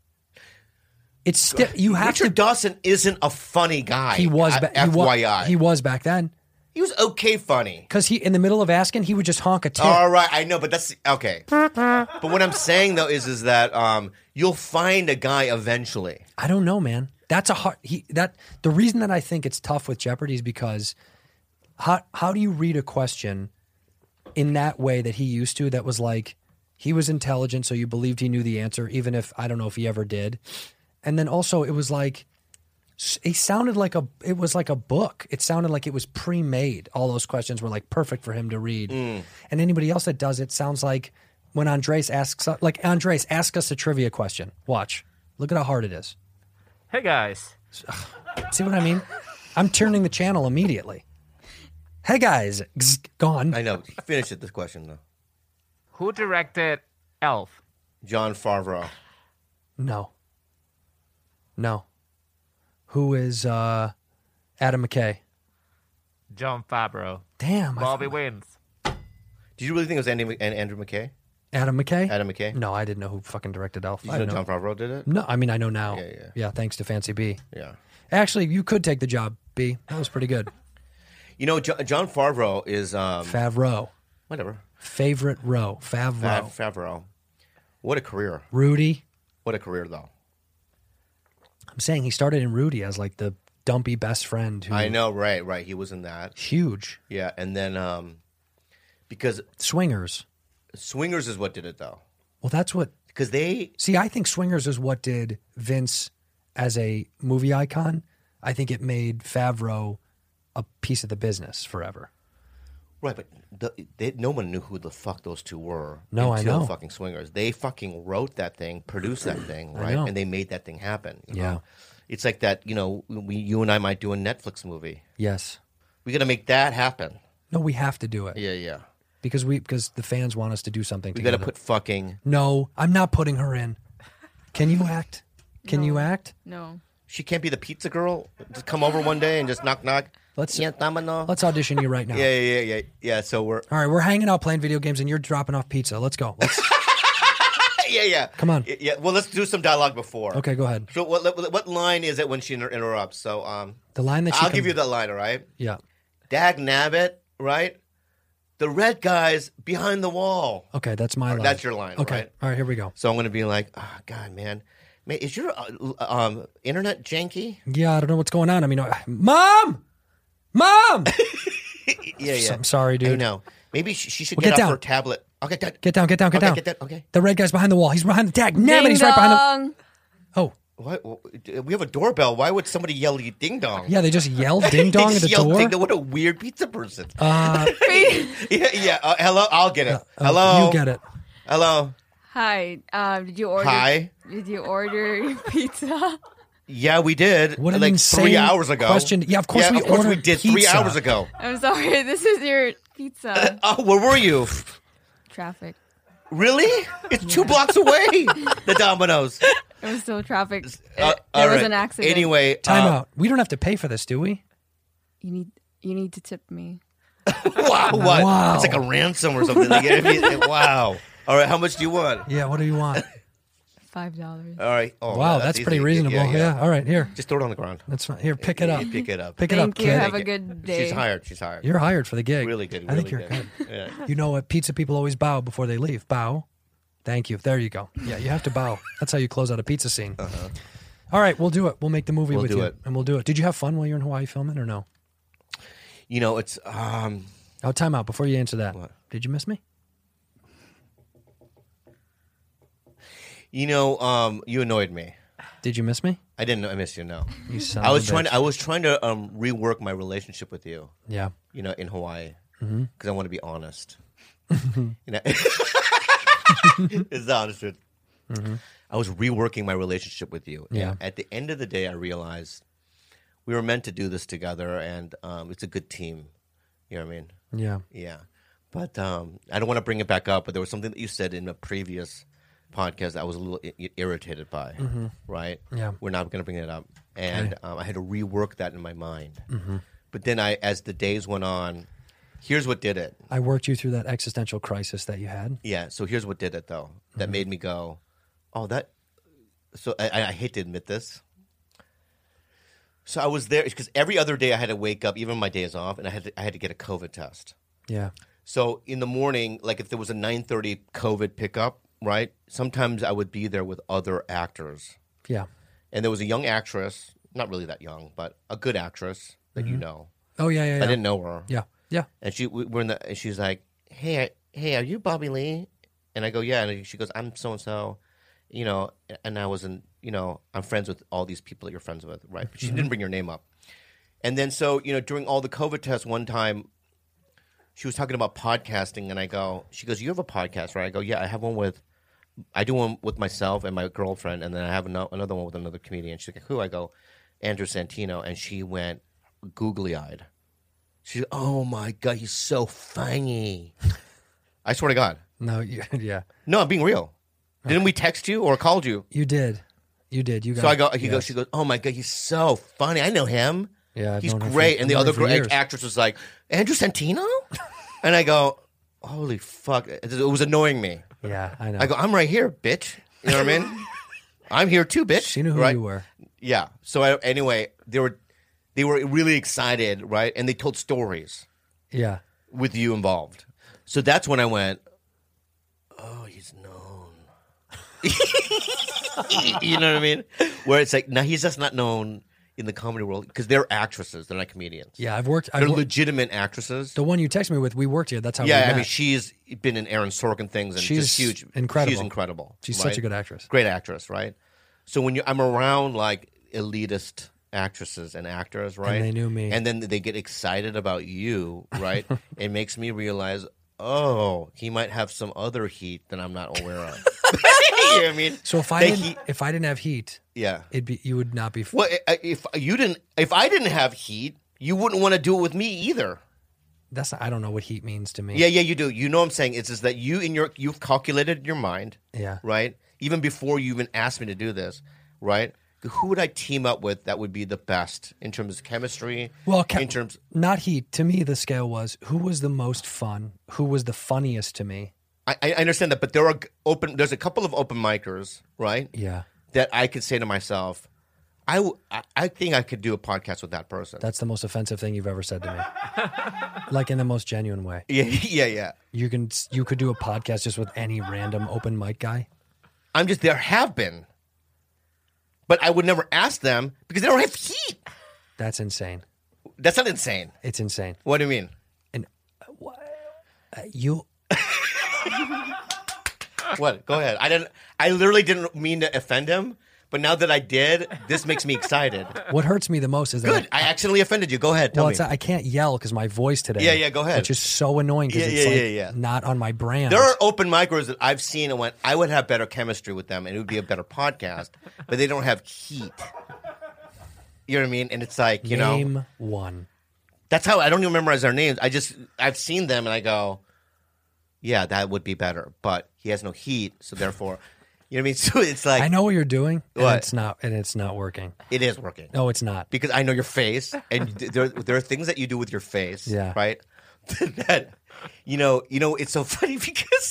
It's you have Richard Dawson isn't a funny guy. He was. FYI. He was back then. He was okay funny. Because he, in the middle of asking, he would just honk a tip. All right, I know, but that's okay. But what I'm saying though is that you'll find a guy eventually. I don't know, man. That's a hard. The reason that I think it's tough with Jeopardy is because how do you read a question in that way that he used to? That was like he was intelligent, so you believed he knew the answer, even if I don't know if he ever did. And then also it was like it sounded like it was like a book. It sounded like it was pre-made. All those questions were like perfect for him to read. And anybody else that does it sounds like when Andres asks, like Andres, ask us a trivia question. Watch. Look at how hard it is. Hey guys. See what I mean? I'm turning the channel immediately. Hey guys, gone. I know. Finish it. This question though. Who directed Elf? Jon Favreau. No. Who is Adam McKay? Jon Favreau. Damn. Bobby wins. Did you really think it was Andrew McKay? Adam McKay? Adam McKay? No, I didn't know who fucking directed Elf. Did I you know didn't Jon Favreau did it? No, I mean, I know now. Yeah. Thanks to Fancy B. Yeah. Actually, you could take the job, B. That was pretty good. You know, Jon Favreau is Favreau. whatever. Favorite row. Favreau. Favreau. What a career. Rudy. What a career though. I'm saying he started in Rudy as like the dumpy best friend. Who I know, right. He was in that. Huge. Yeah, and then because Swingers. Swingers is what did it though. Well, that's what. Because they See, I think Swingers is what did Vince as a movie icon. I think it made Favreau a piece of the business forever. right, but no one knew who the fuck those two were. No, I until know. fucking Swingers. They fucking wrote that thing, produced that thing, I right, know. and they made that thing happen. You Yeah. know? It's like that. You and I might do a Netflix movie. Yes. We got to make that happen. No, we have to do it Yeah. because the fans want us to do something We got together. to put fucking. No, I'm not putting her in. Can you act? Can you act? No. She can't be the pizza girl. Just come over one day and just knock. Let's Yeah, domino. let's audition you right now. Yeah. So we're All right, we're hanging out playing video games and you're dropping off pizza. Let's go. Let's, yeah. Come on. Yeah. Well, let's do some dialogue before. okay, go ahead. So what line is it when she interrupts? So The line that she I'll give you that line, all right? Yeah. Dag nabbit, right? The red guy's behind the wall. Okay, that's my line. That's your line, Okay. right? All right, here we go. So I'm going to be like, oh, God, man, is your internet janky? Yeah, I don't know what's going on. I mean, Mom! Yeah. I'm sorry, dude. I know. Maybe she should Well, get get off down. her tablet. Okay, Get down. okay, down. Get down. Okay. The red guy's behind the wall. He's behind the tag. Nabbit, Ding he's right behind the. dong. Oh, What? We have a doorbell. Why would somebody yell ding dong? yeah, they just yelled ding They dong just at the yelled door. ding dong. What a weird pizza person. Uh, Yeah. Hello, I'll get it. Hello, You get it. Hello. Hi. Did you order? Hi. Did you order pizza? Yeah, we did. What an like insane 3 hours ago. question. Yeah, of course we ordered did 3 pizza. hours ago. I'm sorry. This is your pizza. Oh, where were you? Traffic. Really? It's 2 blocks away. The Domino's. It was still traffic. All There was right. an accident. Anyway, Time out. We don't have to pay for this, do we? You need to tip me. Wow, what? Wow. It's like a ransom or something. Wow. All right, how much do you want? Yeah. What do you want? $5. All right. Oh, Wow, yeah, that's pretty easy. reasonable. Yeah. All right, here. Just throw it on the ground. That's fine. Here, pick it up. Pick it up. Pick it up, Thank you. kid. Have a good day. She's hired. You're hired for the gig. Really good. I think really you're good. Yeah. You know what? Pizza people always bow before they leave. Bow. Thank you. There you go. Yeah, you have to bow. That's how you close out a pizza scene. All right, we'll do it. We'll make the movie We'll with do you, it. and we'll do it. Did you have fun while you're in Hawaii filming, or no? It's Oh, time out before you answer that. What? Did you miss me? you annoyed me. Did you miss me? I didn't know I missed you. No, You son I of was a trying. bitch. I was trying to rework my relationship with you. Yeah. In Hawaii, Mm-hmm. because I want to be honest. It's the honest truth. I was reworking my relationship with you. Yeah. And at the end of the day, I realized we were meant to do this together, and it's a good team. You know what I mean? Yeah. Yeah. But I don't want to bring it back up, but there was something that you said in a previous podcast that I was a little irritated by, right? Yeah. We're not going to bring it up. And I had to rework that in my mind. Mm-hmm. But then as the days went on, here's what did it. I worked you through that existential crisis that you had. Yeah, so here's what did it, though. Mm-hmm. That made me go, oh, that... So I hate to admit this. So I was there, because every other day I had to wake up, even my days off, and I had to get a COVID test. Yeah. So in the morning, like if there was a 9:30 COVID pickup, right? Sometimes I would be there with other actors. Yeah. And there was a young actress, not really that young, but a good actress that you know. Oh, yeah, yeah, yeah. I didn't know her. Yeah. Yeah. And and she's like, hey, are you Bobby Lee? And I go, yeah. And she goes, I'm so-and-so, and I wasn't, I'm friends with all these people that you're friends with, right? But she didn't bring your name up. And then so, during all the COVID tests one time, she was talking about podcasting, and she goes, you have a podcast, right? I go, yeah, I do one with myself and my girlfriend, and then I have another one with another comedian. She's like, who? I go, Andrew Santino. And she went googly-eyed. She's like, oh my God, he's so funny. I swear to God. No, yeah. No, I'm being real. Didn't we text you or called you? You did. You got So I go, she goes, oh my God, he's so funny. I know him. Yeah, I've he's known him great. for- And the I've known other him for years. actress was like, Andrew Santino? And I go, holy fuck. It was annoying me. Yeah, I know. I go, I'm right here, bitch. You know what I mean? I'm here too, bitch. She knew who right? you were. Yeah. So anyway, they were really excited, right? And they told stories Yeah. with you involved. So that's when I went, oh, he's known. You know what I mean? Where it's like, now he's just not known in the comedy world because they're actresses. They're not comedians. Yeah, They're legitimate actresses. The one you text me with, we worked here. That's how we Yeah, met. I mean, she's been in Aaron Sorkin things, and She's just huge. incredible. She's incredible. She's right? such a good actress. Great actress, right? So when I'm around like elitist actresses and actors, right? And they knew me. And then they get excited about you, right? It makes me realize, oh, he might have some other heat that I'm not aware of. You know what I mean? So if I didn't have heat, yeah, you would not be. Well, if I didn't have heat, you wouldn't want to do it with me either. I don't know what heat means to me. Yeah, you do. You know what I'm saying? It's just that you've calculated in your mind. Yeah. Right? Even before you even asked me to do this, right? Who would I team up with that would be the best in terms of chemistry? Well, not heat. To me, the scale was who was the most fun, who was the funniest to me. I understand that, but there's a couple of open micers, right? Yeah. That I could say to myself, I think I could do a podcast with that person. That's the most offensive thing you've ever said to me. Like in the most genuine way. Yeah. You could do a podcast just with any random open mic guy. There have been. But I would never ask them because they don't have heat. That's insane. That's not insane. It's insane. What do you mean? And you. What? Go ahead. I literally didn't mean to offend him, but now that I did, this makes me excited. What hurts me the most is that Good. I accidentally offended you. Go ahead. Tell me. I can't yell because my voice today. Yeah. Go ahead. Which is so annoying because it's not on my brand. There are open micros that I've seen and went, I would have better chemistry with them and it would be a better podcast, but they don't have heat. You know what I mean? And it's like, Name one. That's how I don't even memorize their names. I've seen them and I go, yeah, that would be better, but he has no heat, so therefore, you know what I mean? So it's like I know what you're doing, What? and it's not working. It is working. No, it's not. Because I know your face, and there are things that you do with your face, Yeah. right? That it's so funny because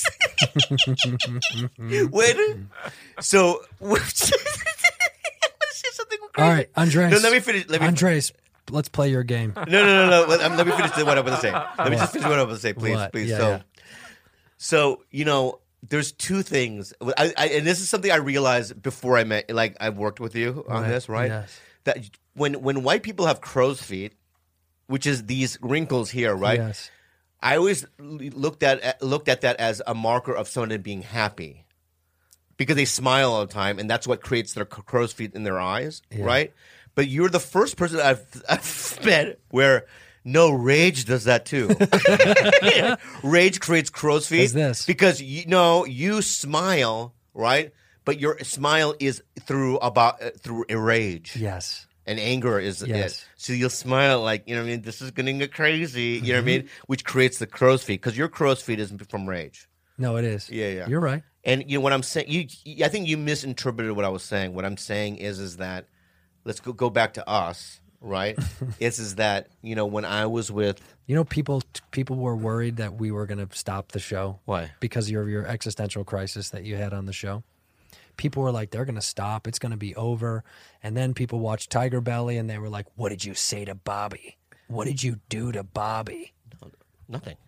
so let's say something crazy. All right, Andres. No, let me finish. Andres, let's play your game. No. Let me finish what I'm going to say. Let me just finish what I'm going to say, please, What? please. Yeah, So there's two things, and this is something I realized before I met, like I've worked with you on this, right? Yes. That when white people have crow's feet, which is these wrinkles here, right? Yes. I always looked at that as a marker of someone being happy, because they smile all the time, and that's what creates their crow's feet in their eyes, right? But you're the first person I've met where. No, rage does that too. Rage creates crow's feet. Is this? Because you smile, right? But your smile is through a rage. Yes. And anger is Yes. it. So you'll smile like, you know what I mean? This is going to get crazy. You know what I mean? Which creates the crow's feet. Because your crow's feet isn't from rage. No, it is. Yeah. You're right. And what I'm saying, I think you misinterpreted what I was saying. What I'm saying is that, let's go back to us. Right, is that when I was with people were worried that we were going to stop the show. Why? Because of your existential crisis that you had on the show. People were like, they're going to stop. It's going to be over. And then people watched Tiger Belly and they were like, what did you say to Bobby? What did you do to Bobby? Nothing.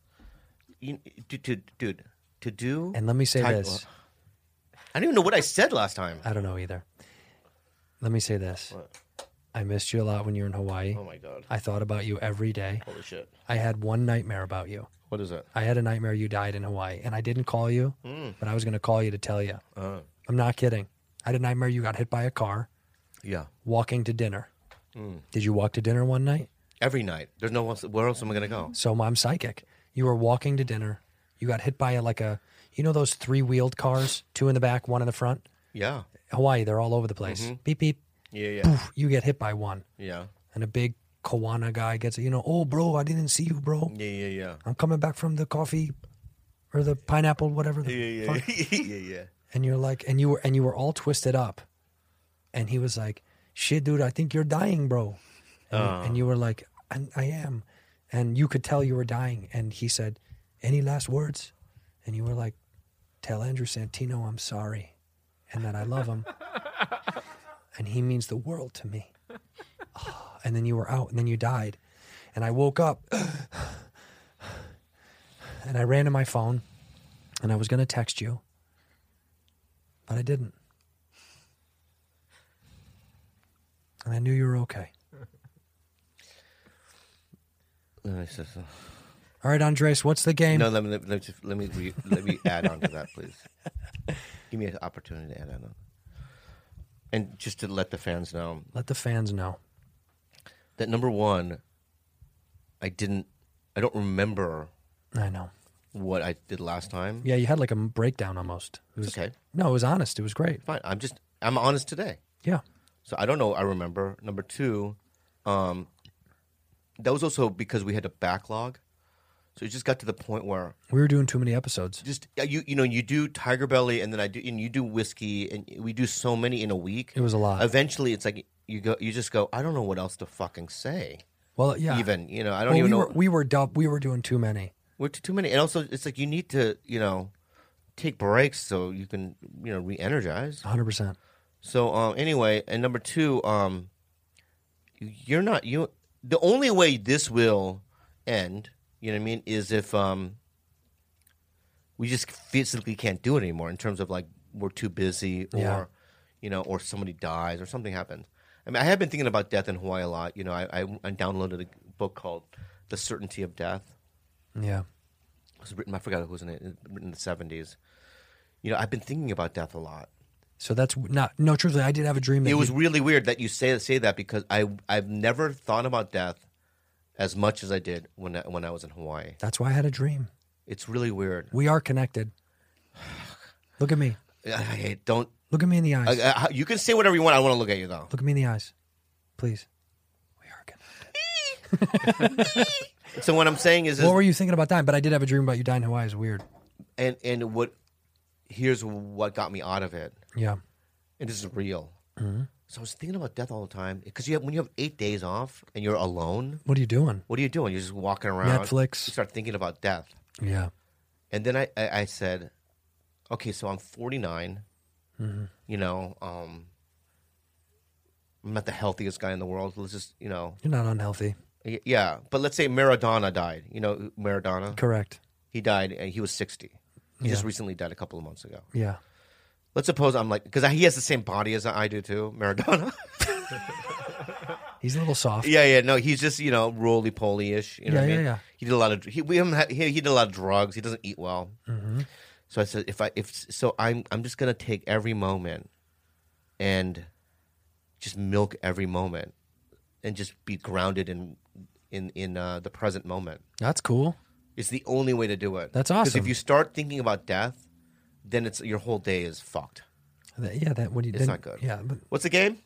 Dude, to do. And let me say this. I don't even know what I said last time. I don't know either. Let me say this. What? I missed you a lot when you were in Hawaii. Oh my God. I thought about you every day. Holy shit. I had one nightmare about you. What is it? I had a nightmare you died in Hawaii, and I didn't call you, but I was going to call you to tell you. I'm not kidding. I had a nightmare you got hit by a car. Yeah. Walking to dinner. Did you walk to dinner one night? Every night. There's no one. Where else am I going to go? So I'm psychic. You were walking to dinner. You got hit by those 3-wheeled cars, 2 in the back, 1 in the front? Yeah. Hawaii, they're all over the place. Beep, beep. Yeah. Poof, you get hit by one. Yeah. And a big Kawana guy gets it. Oh, bro, I didn't see you, bro. Yeah. I'm coming back from the coffee or the pineapple, whatever. Yeah. And you're like, and you were all twisted up. And he was like, shit, dude, I think you're dying, bro. And you were like, I am. And you could tell you were dying. And he said, any last words? And you were like, tell Andrew Santino I'm sorry and that I love him. And he means the world to me. Oh, and then you were out, and then you died. And I woke up, and I ran to my phone, and I was going to text you, but I didn't. And I knew you were okay. Let me just- All right, Andres, what's the game? No, let me add on to that, please. Give me an opportunity to add on. And just to let the fans know Let the fans know. that number one, I don't remember I know. what I did last time. Yeah, you had like a breakdown almost. It was Okay. No, it was honest. It was great. Fine. I'm honest today. Yeah. So I don't know. I remember. Number two, that was also because we had a backlog. So it just got to the point where We were doing too many episodes. just you do Tiger Belly and then you do whiskey and we do so many in a week. It was a lot. Eventually, it's like you just go. I don't know what else to fucking say. Well, yeah. Even I don't even know. We were doing too many. We're too many, and also it's like you need to take breaks so you can re-energize. 100%. So anyway, and number two, you're not you. The only way this will end, you know what I mean, is if we just physically can't do it anymore in terms of like we're too busy or Yeah. or somebody dies or something happens. I mean, I have been thinking about death in Hawaii a lot. I downloaded a book called The Certainty of Death. Yeah. It was written, I forgot who was in it, written in the 70s. I've been thinking about death a lot. So that's not no. Truthfully, I did have a dream. That It was really weird that you say that because I've never thought about death as much as I did when I was in Hawaii. That's why I had a dream. It's really weird. We are connected. Look at me. Don't. Look at me in the eyes. You can say whatever you want. I want to look at you though. Look at me in the eyes, please. We are connected. So what I'm saying is What were you thinking about dying? But I did have a dream about you dying in Hawaii. It's weird. and here's what got me out of it. Yeah. And this is real. Mm-hmm. So I was thinking about death all the time because when you have 8 days off and you're alone, What are you doing? what are you doing? You're just walking around. Netflix. You start thinking about death. Yeah. And then I said, okay, so I'm 49. Mm-hmm. I'm not the healthiest guy in the world. Let's just, You're not unhealthy. yeah. But let's say Maradona died. You know Maradona? Correct. He died, and he was 60. He just Yeah. recently died a couple of months ago. Yeah. Let's suppose I'm like, because he has the same body as I do too, Maradona. He's a little soft. Yeah. No, he's just roly-poly-ish. You know Yeah, what I mean? yeah. He did a lot of he did a lot of drugs. He doesn't eat well. Mm-hmm. So I said, I'm just gonna take every moment and just milk every moment and just be grounded in the present moment. That's cool. It's the only way to do it. That's Because awesome. if you start thinking about death, then your whole day is fucked. That when you It's not good. Yeah. But What's the game?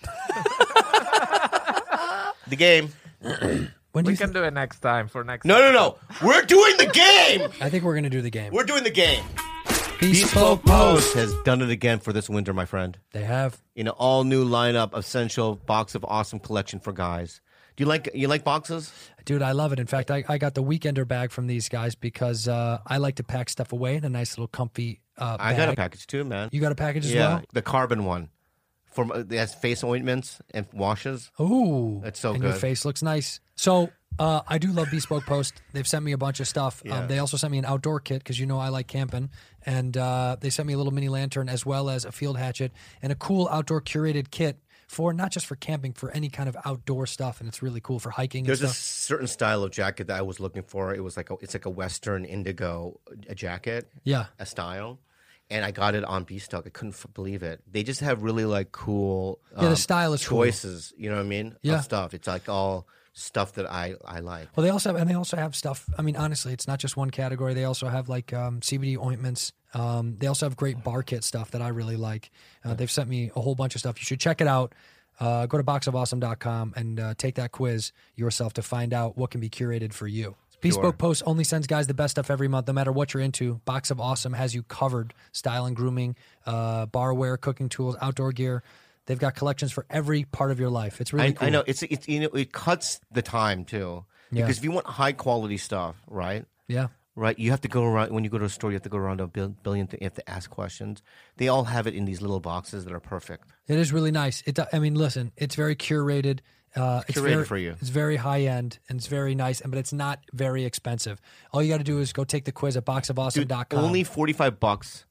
The game. when do We you can do it next time for next. No. We're doing the game. I think we're gonna do the game. We're doing the game. Bespoke Post has done it again for this winter, my friend. They have. In an all new lineup, essential box of awesome collection for guys. Do you like boxes? Dude, I love it. In fact, I got the Weekender bag from these guys because I like to pack stuff away in a nice little comfy I got a package too, man. You got a package as yeah, well? the carbon one. It has face ointments and washes. Ooh. It's so and good. your face looks nice. So I do love Bespoke Post. They've sent me a bunch of stuff. Yeah. They also sent me an outdoor kit because I like camping. And they sent me a little mini lantern as well as a field hatchet and a cool outdoor curated kit for not just for camping, for any kind of outdoor stuff. And it's really cool for hiking There's and a stuff. certain style of jacket that I was looking for. It was it's like a Western indigo jacket. Yeah. A style. And I got it on Beastock. I couldn't believe it. They just have really like cool Yeah, the style is cool. choices. You know what I mean? Yeah. Of stuff. It's like all stuff that I like. Well, they also have stuff. I mean, honestly, it's not just one category. They also have like CBD ointments. They also have great bar kit stuff that I really like. They've sent me a whole bunch of stuff. You should check it out. Go to boxofawesome.com and take that quiz yourself to find out what can be curated for you. Bespoke Post only sends guys the best stuff every month, no matter what you're into. Box of Awesome has you covered. Style and grooming, barware, cooking tools, outdoor gear. They've got collections for every part of your life. It's really cool. I know it's it cuts the time too. Yeah. Because if you want high quality stuff, right? Yeah. Right, you have to go around when you go to a store. You have to go around a billion. You have to ask questions. They all have it in these little boxes that are perfect. It is really nice. Listen, it's very curated. It's curated for you. It's very high end and it's very nice, but it's not very expensive. All you got to do is go take the quiz at boxofawesome.com. Only $45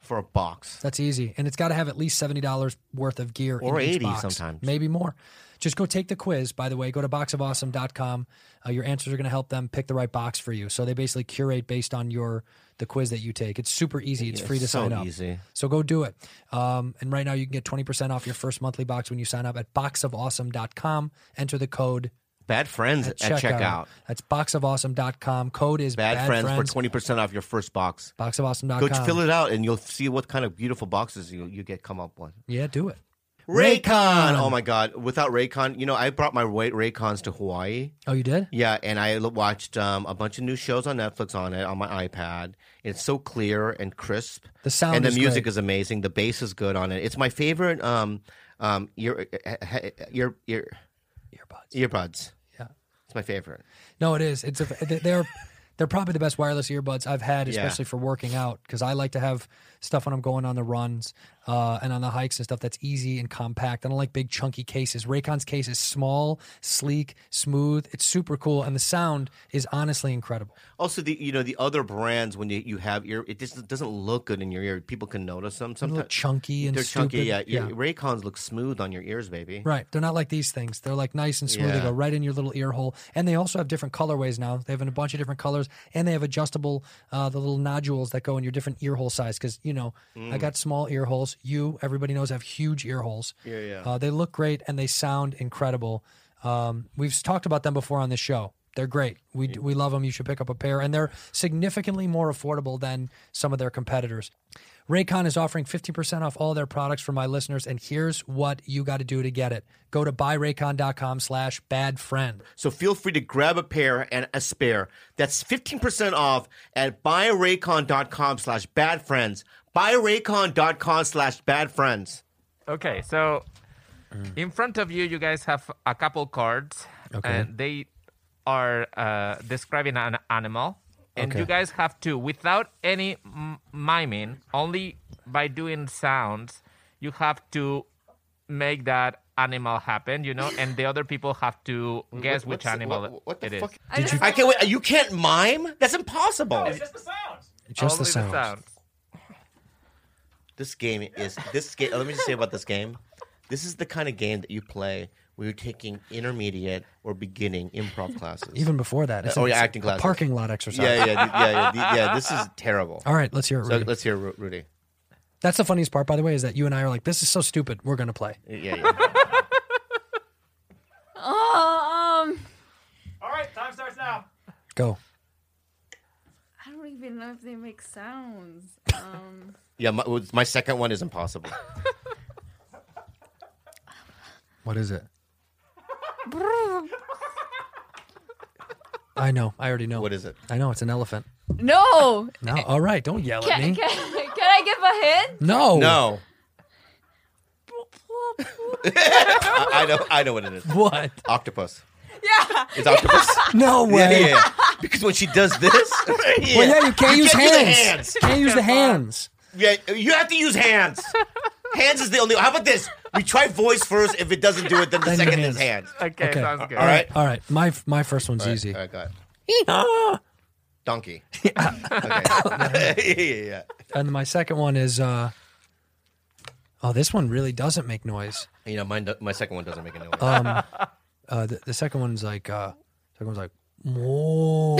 for a box. That's easy. And it's got to have at least $70 worth of gear Or in each 80 box. sometimes. Maybe more. Just go take the quiz, by the way. Go to boxofawesome.com. Your answers are going to help them pick the right box for you. So they basically curate based on the quiz that you take. It's super easy. It's free to sign up. Easy. So go do it. And right now you can get 20% off your first monthly box when you sign up at boxofawesome.com. Enter the code Bad Friends at checkout. That's boxofawesome.com. Code is Bad Friends for 20% off your first box. Boxofawesome.com. Go fill it out, and you'll see what kind of beautiful boxes you get come up with. Yeah, do it. Raycon. Oh my God! Without Raycon, I brought my Raycons to Hawaii. Oh, you did? Yeah, and I watched a bunch of new shows on Netflix on it on my iPad. It's so clear and crisp. The sound and the is music great. is amazing. The bass is good on it. It's my favorite. Earbuds. Yeah. It's my favorite. No, it is. They're probably the best wireless earbuds I've had, especially for working out, because I like to have stuff when I'm going on the runs and on the hikes and stuff that's easy and compact. I don't like big chunky cases. Raycon's case is small, sleek, smooth. It's super cool, and the sound is honestly incredible. Also, the other brands, when you have it just doesn't look good in your ear. People can notice them A sometimes. little chunky and They're stupid. chunky. Yeah. Raycons look smooth on your ears, baby. Right. They're not like these things. They're like nice and smooth. They Yeah. go right in your little ear hole. And they also have different colorways now. They have a bunch of different colors, and they have adjustable, the little nodules that go in your different ear hole size. Because, I got small ear holes. Everybody knows, have huge ear holes. Yeah. They look great, and they sound incredible. We've talked about them before on the show. They're great. We love them. You should pick up a pair. And they're significantly more affordable than some of their competitors. Raycon is offering 50% off all their products for my listeners, and here's what you got to do to get it. Go to buyraycon.com/badfriend. So feel free to grab a pair and a spare. That's 15% off at buyraycon.com/badfriends. Buyraycon.com/badfriends. Okay, so in front of you guys have a couple cards, Okay. and they are describing an animal. And Okay. you guys have to, without any miming, only by doing sounds, you have to make that animal happen, and the other people have to guess which animal what the it is. fuck? I I can't wait. You can't mime? That's impossible. Just Only the sounds. This game. Let me just say about this game. This is the kind of game that you play when you're taking intermediate or beginning improv classes. Even before that. It's acting a classes. parking lot exercise. Yeah. This is terrible. All right, let's hear it, So Rudy. let's hear Rudy. That's the funniest part, by the way, is that you and I are like, this is so stupid. We're going to play. Yeah. Oh, All right, time starts now. Go. I don't even know if they make sounds. Yeah, my second one is impossible. What is it? I know. I already know. What is it? I know. It's an elephant. No. No. All right. Don't yell at me. Can I give a hint? No. No. I know what it is. What? Octopus. Yeah. It's octopus. No way. Yeah. Because when she does this, Well, yeah, you can't use do the hands. hands. Can't use the hands. Yeah, you have to use hands. Hands is the only. How about this? We try voice first. If it doesn't do it, then the Then second hands. is hands. Okay, Okay. sounds good. All right. All right. My first one's easy. All right, got it. Donkey. Okay. Yeah. And my second one is this one really doesn't make noise. My second one doesn't make a noise. The second one's like whoa.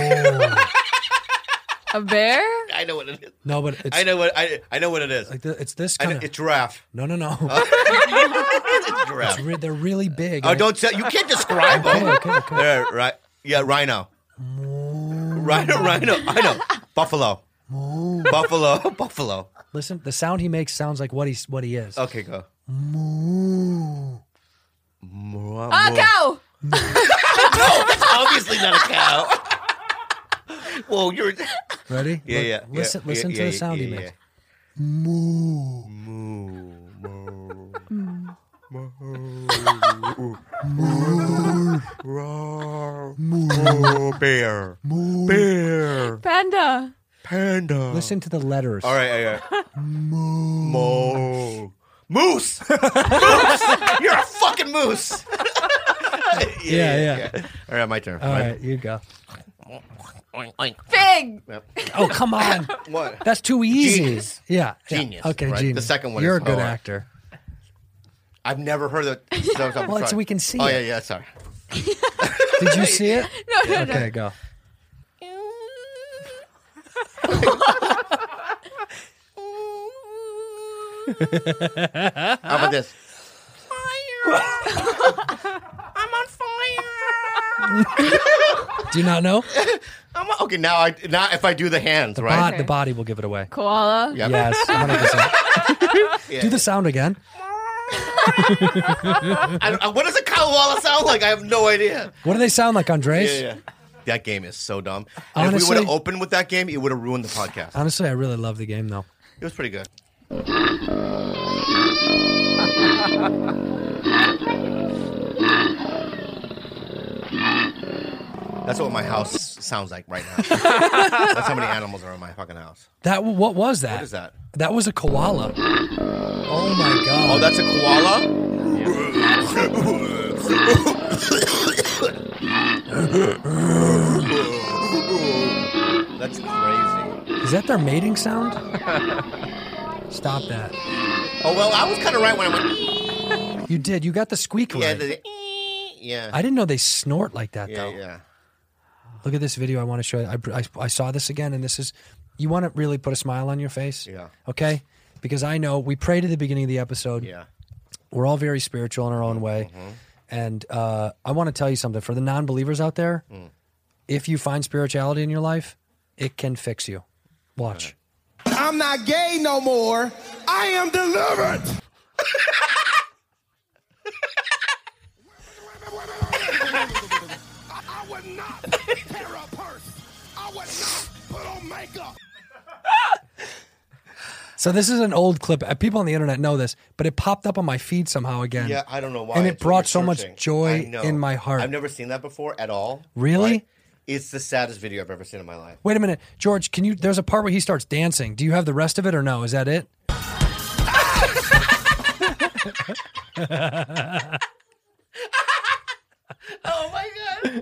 A bear? I know what it is. No, but it's I know what it is. like it's this I kind know, of it's giraffe. No. It's giraffe. They're really big. Oh, don't tell. You can't describe them. Okay. Yeah, right. Yeah, rhino. Rhino. I know. Buffalo. Buffalo. Listen, the sound he makes sounds like what he is. Okay, go. A cow. That's obviously not a cow. Whoa, you're. Ready? Yeah. Listen to the sound he makes. Bear. Panda. Panda. Listen to the letters. All right. Moose. Moose. You're a fucking moose. Yeah. All right, my turn. All right, you go. Fish. thing. Yep. Oh, come on. What? That's too easy. Genius. Yeah. Genius, Okay, right? genius. The second one You're is a good hard. actor. I've never heard of it. Well, so we can see Oh, it. yeah, sorry. Did you see it? No. Okay, go. How about this? I'm on fire. Do you not know? Okay, now if I do the hands, right? The body will give it away. Koala. Yep. Yes, 100%. Yeah. Do the sound again. What does a koala sound like? I have no idea. What do they sound like, Andres? Yeah. That game is so dumb. And if we Honestly- would have opened with that game, it would have ruined the podcast. Honestly, I really love the game, though. It was pretty good. That's what my house sounds like right now. That's how many animals are in my fucking house. What was that? What is that? That was a koala. Oh my god. Oh, that's a koala? That's crazy. Is that their mating sound? Stop that. Oh, well, I was kind of right when I went, You did. You got the squeak yeah, right. yeah. I didn't know they snort like that, Yeah, though. yeah. Look at this video I want to show you. I saw this again, and this is... You want to really put a smile on your face? Yeah. Okay? Because I know we prayed at the beginning of the episode. Yeah. We're all very spiritual in our own way. And I want to tell you something. For the non-believers out there, if you find spirituality in your life, it can fix you. Watch. I'm not gay no more. I am delivered. I would not tear a purse. I would not put on makeup. So this is an old clip. People on the internet know this, but it popped up on my feed somehow again. Yeah, I don't know why. And it It's what brought you're so much searching. joy I know. in my heart. I've never seen that before at all. Really? Right? It's the saddest video I've ever seen in my life. Wait a minute, George. Can you? There's a part where he starts dancing. Do you have the rest of it or no? Is that it? Oh my god!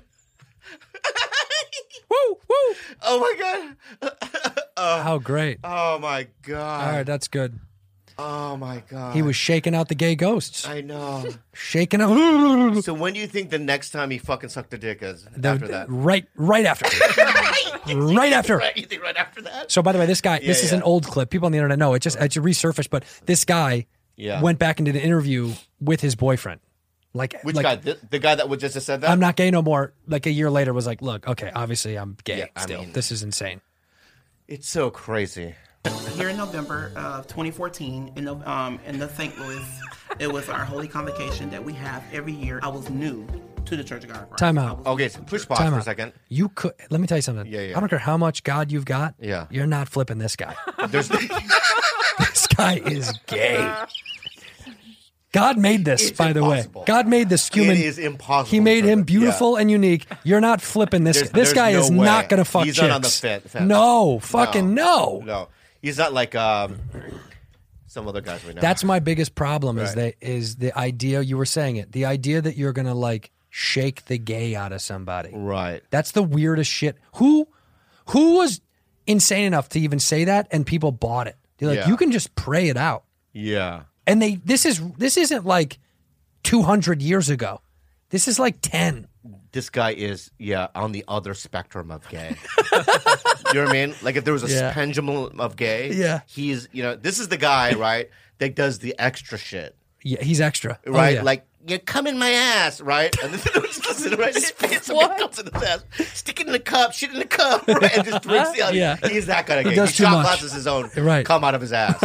Woo woo! Oh my god! How great! Oh my god! All right, that's good. Oh my god! He was shaking out the gay ghosts. I know. Shaking out. So when do you think the next time he fucking sucked a dick is? After that? Right after. Right after. Right, you think right after that? So, by the way, this guy, this is yeah. an old clip. People on the internet know it just resurfaced, but this guy Yeah. went back and did an interview with his boyfriend. Which guy? The guy that just said that? I'm not gay no more. Like a year later was like, look, okay, obviously I'm gay Yeah, I still. mean- This is insane. It's so crazy. Here in November of 2014, in the St. Louis, it was our holy convocation that we have every year. I was new to the Church of God of Christ. Time out. I was Okay, new so to the push church. pause Time for a out. second. You could let me tell you something. Yeah, yeah. I don't care how much God you've got. Yeah. You're not flipping this guy. There's This guy is gay. God made this, It's by the impossible. way. God made this human. It is impossible. He made to him flip it. beautiful and unique. You're not flipping this. There's- This guy there's is no not way. going to fuck He's chicks. not on the fence. No, fucking no. No, he's not like some other guys we know. That's my biggest problem Right. is the idea, you were saying it, the idea that you're going to like shake the gay out of somebody. right. That's the weirdest shit. Who was insane enough to even say that and people bought it? They're like, Yeah. you can just pray it out. Yeah. And this isn't like 200 years ago. This is like 10. This guy is on the other spectrum of gay. You know what I mean? Like if there was a Yeah. pendulum of gay, Yeah. he's this is the guy, right, that does the extra shit. Yeah, he's extra. Oh, Right? yeah. Like, you come in my ass, right? And then listen, right? Somebody comes in his ass, stick it in the cup, shit in the cup, right? And just drinks the other. Yeah. He's that kind of He gay. does He too shot much. glasses his own Right. come out of his ass.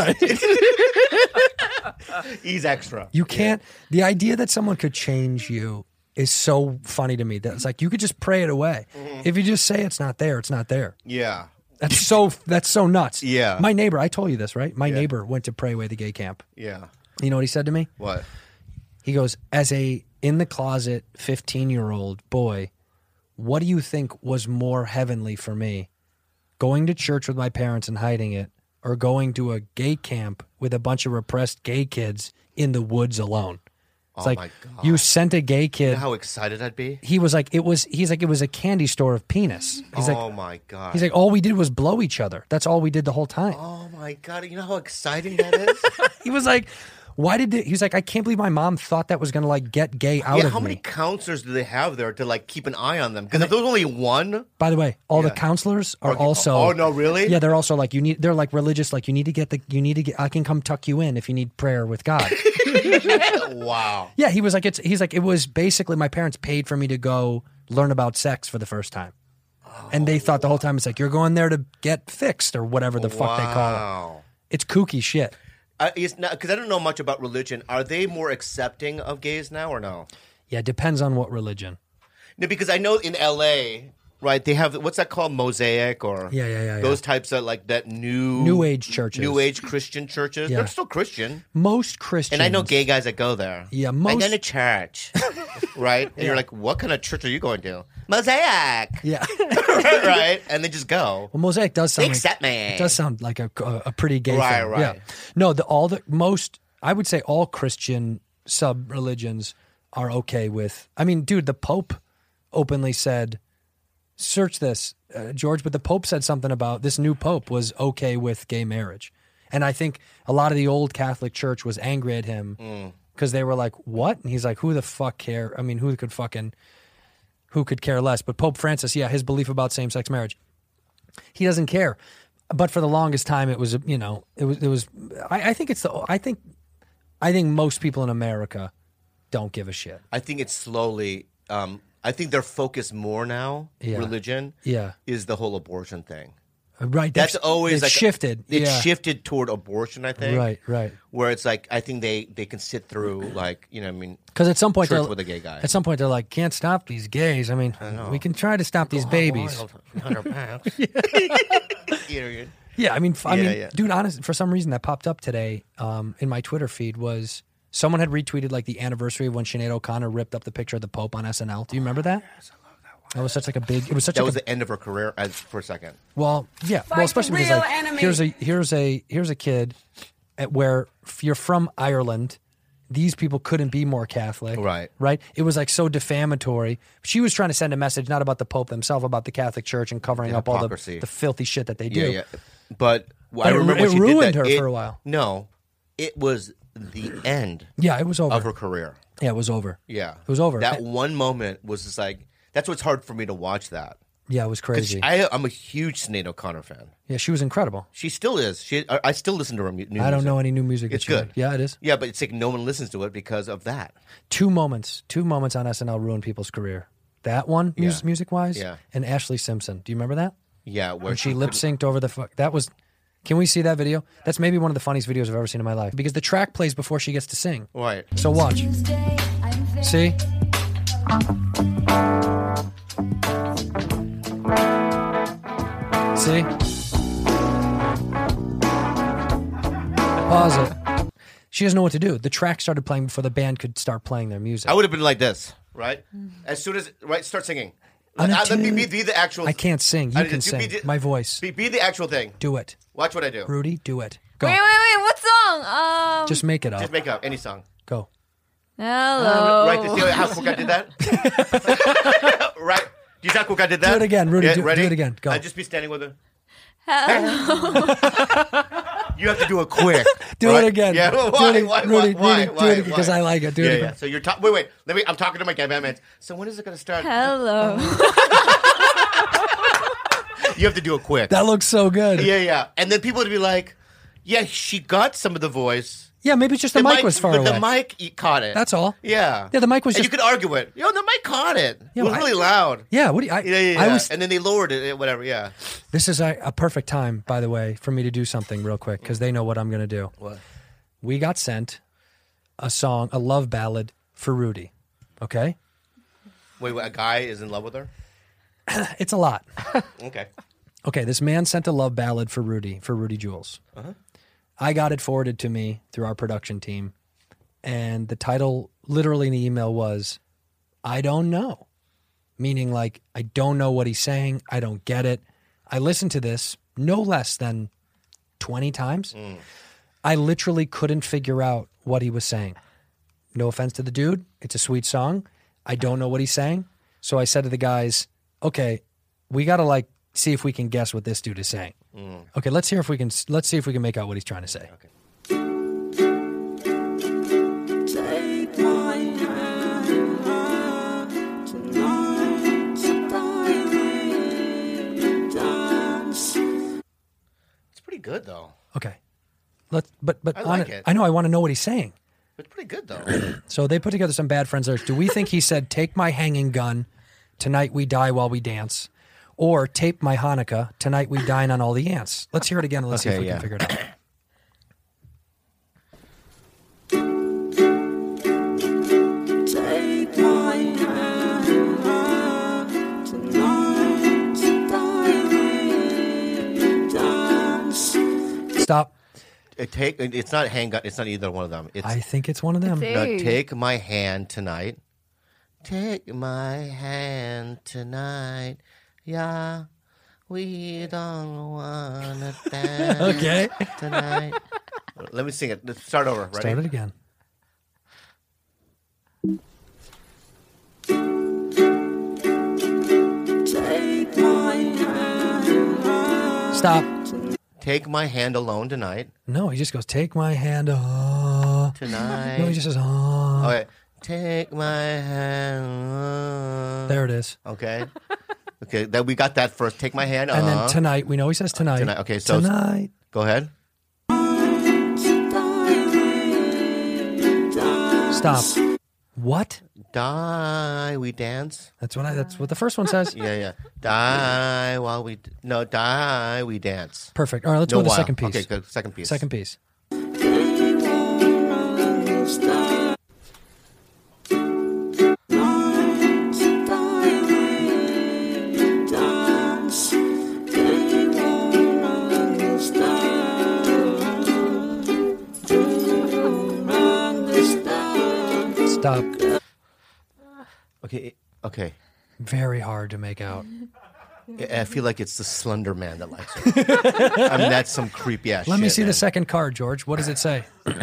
He's extra. You can't. The idea that someone could change you is so funny to me. That's like you could just pray it away. If you just say it's not there, it's not there. Yeah. That's so nuts. Yeah. My neighbor, I told you this, right? My neighbor went to pray away the gay camp. Yeah. You know what he said to me? What? He goes, as a in the closet 15-year-old boy, what do you think was more heavenly for me? Going to church with my parents and hiding it, or going to a gay camp with a bunch of repressed gay kids in the woods alone? It's Oh like my God. you sent a gay You kid. know how excited I'd be? He's like it was a candy store of penis. He's Oh like my God. he's like all we did was blow each other. That's all we did the whole time. Oh my God. You know how exciting that is? He was like, why did they, he's like, I can't believe my mom thought that was gonna like get gay out Yeah, of how me. many counselors do they have there to like keep an eye on them? Because if there was only one, By the way, all the Yeah. counselors are Okay. also. Oh, no, really? Yeah, they're also like they're like religious. Like you need to get. I can come tuck you in if you need prayer with God. wow. Yeah, he was like, he's like, it was basically my parents paid for me to go learn about sex for the first time, and they thought the whole time it's like you're going there to get fixed or whatever the fuck they call it. Wow. It's kooky shit. It's not because I don't know much about religion. Are they more accepting of gays now or no? Yeah, it depends on what religion. No, because I know in L.A. right, they have what's that called, Mosaic or Yeah. those types of like that New Age churches. New Age Christian churches. Yeah. They're still Christian, Most Christians. and I know gay guys that go there. Yeah, I most. go to church, right? And you're like, what kind of church are you going to? Mosaic, Yeah. right? And they just go. Well, Mosaic does sound. They accept me. It does sound like a pretty gay Right, thing. right. Yeah. No, I would say all Christian sub religions are okay with. I mean, dude, the Pope openly said, "Search this, George." But the Pope said something about this new Pope was okay with gay marriage, and I think a lot of the old Catholic Church was angry at him because they were like, "What?" And he's like, "Who the fuck care? I mean, who could care less?" But Pope Francis, yeah, his belief about same-sex marriage, he doesn't care. But for the longest time, it was, I think most people in America don't give a shit. I think it's slowly. I think their focus more now, Yeah. religion, Yeah. is the whole abortion thing. Right. That's always it's like shifted. It's Yeah. shifted toward abortion. I think. Right. Where it's like I think they can sit through like I mean Because at some point, church with a gay guy. At some point, they're like, can't stop these gays. I mean, we can try to stop these babies. Yeah, I mean, Yeah. dude, honestly, for some reason that popped up today in my Twitter feed was someone had retweeted like the anniversary of when Sinead O'Connor ripped up the picture of the Pope on SNL. Do you remember that? Yes, I love that one. That was such like a big. It was such. That like was a, the end of her career for a second. Well, yeah. Well, especially because like here's a kid at where if you're from Ireland. These people couldn't be more Catholic. Right. Right? It was like so defamatory. She was trying to send a message not about the Pope themselves, about the Catholic Church and covering up all hypocrisy. the filthy shit that they do. Yeah. But I remember it when she ruined did that. her for a while. No, it was the end Yeah, it was over. of her career. Yeah, it was over. Yeah, It was over. That one moment was just like that's what's hard for me to watch that. Yeah, it was 'Cause crazy. I'm a huge Sinead O'Connor fan. Yeah, she was incredible. She still is. I still listen to her new music. I don't know any new music. It's that she good. made. Yeah, it is. Yeah, but it's like no one listens to it because of that. Two moments on SNL ruined people's career. That one, Yeah. music wise, Yeah. and Ashley Simpson. Do you remember that? Yeah, where When she lip synced over the fuck. That was. Can we see that video? That's maybe one of the funniest videos I've ever seen in my life because the track plays before she gets to sing. Right. So watch. See? See? Pause it. She doesn't know what to do. The track started playing before the band could start playing their music. I would have been like this, right? As soon as start singing. Let me be the actual. I can't sing. You can sing. My voice. Be the actual thing. Do it. Watch what I do. Rudy, do it. Go. Wait, what song? Just make it up. Just make up any song. Go. Hello. Right. Do you see how quick I did that? Right. Do you see how quick I did that? Do it again, Rudy. Do ready? it again. Go. I'd just be standing with her. Hello. You have to do it quick. Do right? it again. Yeah. Do Why? it, Why? Rudy, Why? Rudy, do it again because I like it. Do it again. Yeah. So you're talking. Wait. I'm talking to my man. So when is it going to start? Hello. You have to do it quick. That looks so good. Yeah. And then people would be like, "Yeah, she got some of the voice." Yeah, maybe it's just the mic was far but away. the mic caught it. That's all. Yeah. Yeah, the mic was And just. you could argue it. Yo, the mic caught it. Yeah, It was really loud. Yeah, what do you, Yeah. I was. And then they lowered it. Whatever. Yeah. This is a perfect time, by the way, for me to do something real quick because they know what I'm going to do. What? We got sent a song, a love ballad for Rudy. Okay, Wait, a guy is in love with her? it's a lot. Okay. Okay, this man sent a love ballad for Rudy Jules. I got it forwarded to me through our production team, and the title literally in the email was, I don't know. Meaning like, I don't know what he's saying. I don't get it. I listened to this no less than 20 times. I literally couldn't figure out what he was saying. No offense to the dude. It's a sweet song. I don't know what he's saying. So I said to the guys, okay, we got to like see if we can guess what this dude is saying. Okay, let's see if we can make out what he's trying to say. Okay. Take my hand tonight, dance. It's pretty good though. Okay. But I like it. I know I want to know what he's saying. It's pretty good though. So they put together some Bad Friends lyrics. Do we think he said, take my hanging gun, tonight we die while we dance? Or tape my Hanukkah, tonight we dine on all the ants? Let's hear it again and let's see if we can figure it out. Take my hand tonight, dance. Stop. It's not handgun. It's not either one of them. It's I think it's one of them. It's take my hand tonight. Take my hand tonight. Yeah, we don't wanna dance Okay. tonight. Let me sing it. Let's start over. Ready? Start it again. Take my hand. Stop. Take my hand alone tonight. No, he just goes, take my hand. Tonight. No, he just says, Okay. Take my hand. There it is. Okay. Okay. That we got that first. Take my hand. And then tonight, we know he says tonight. Tonight. Okay. So tonight. Go ahead. Stop. What? Die, we dance. That's what the first one says. Yeah. Die while we die, we dance. Perfect. All right, let's go to the second piece. Okay, good. Second piece. Second piece. Stop. Okay. Very hard to make out. I feel like it's the Slender Man that likes it. I mean, that's some creepy ass shit. Let me see man. the second card, George. What does it say?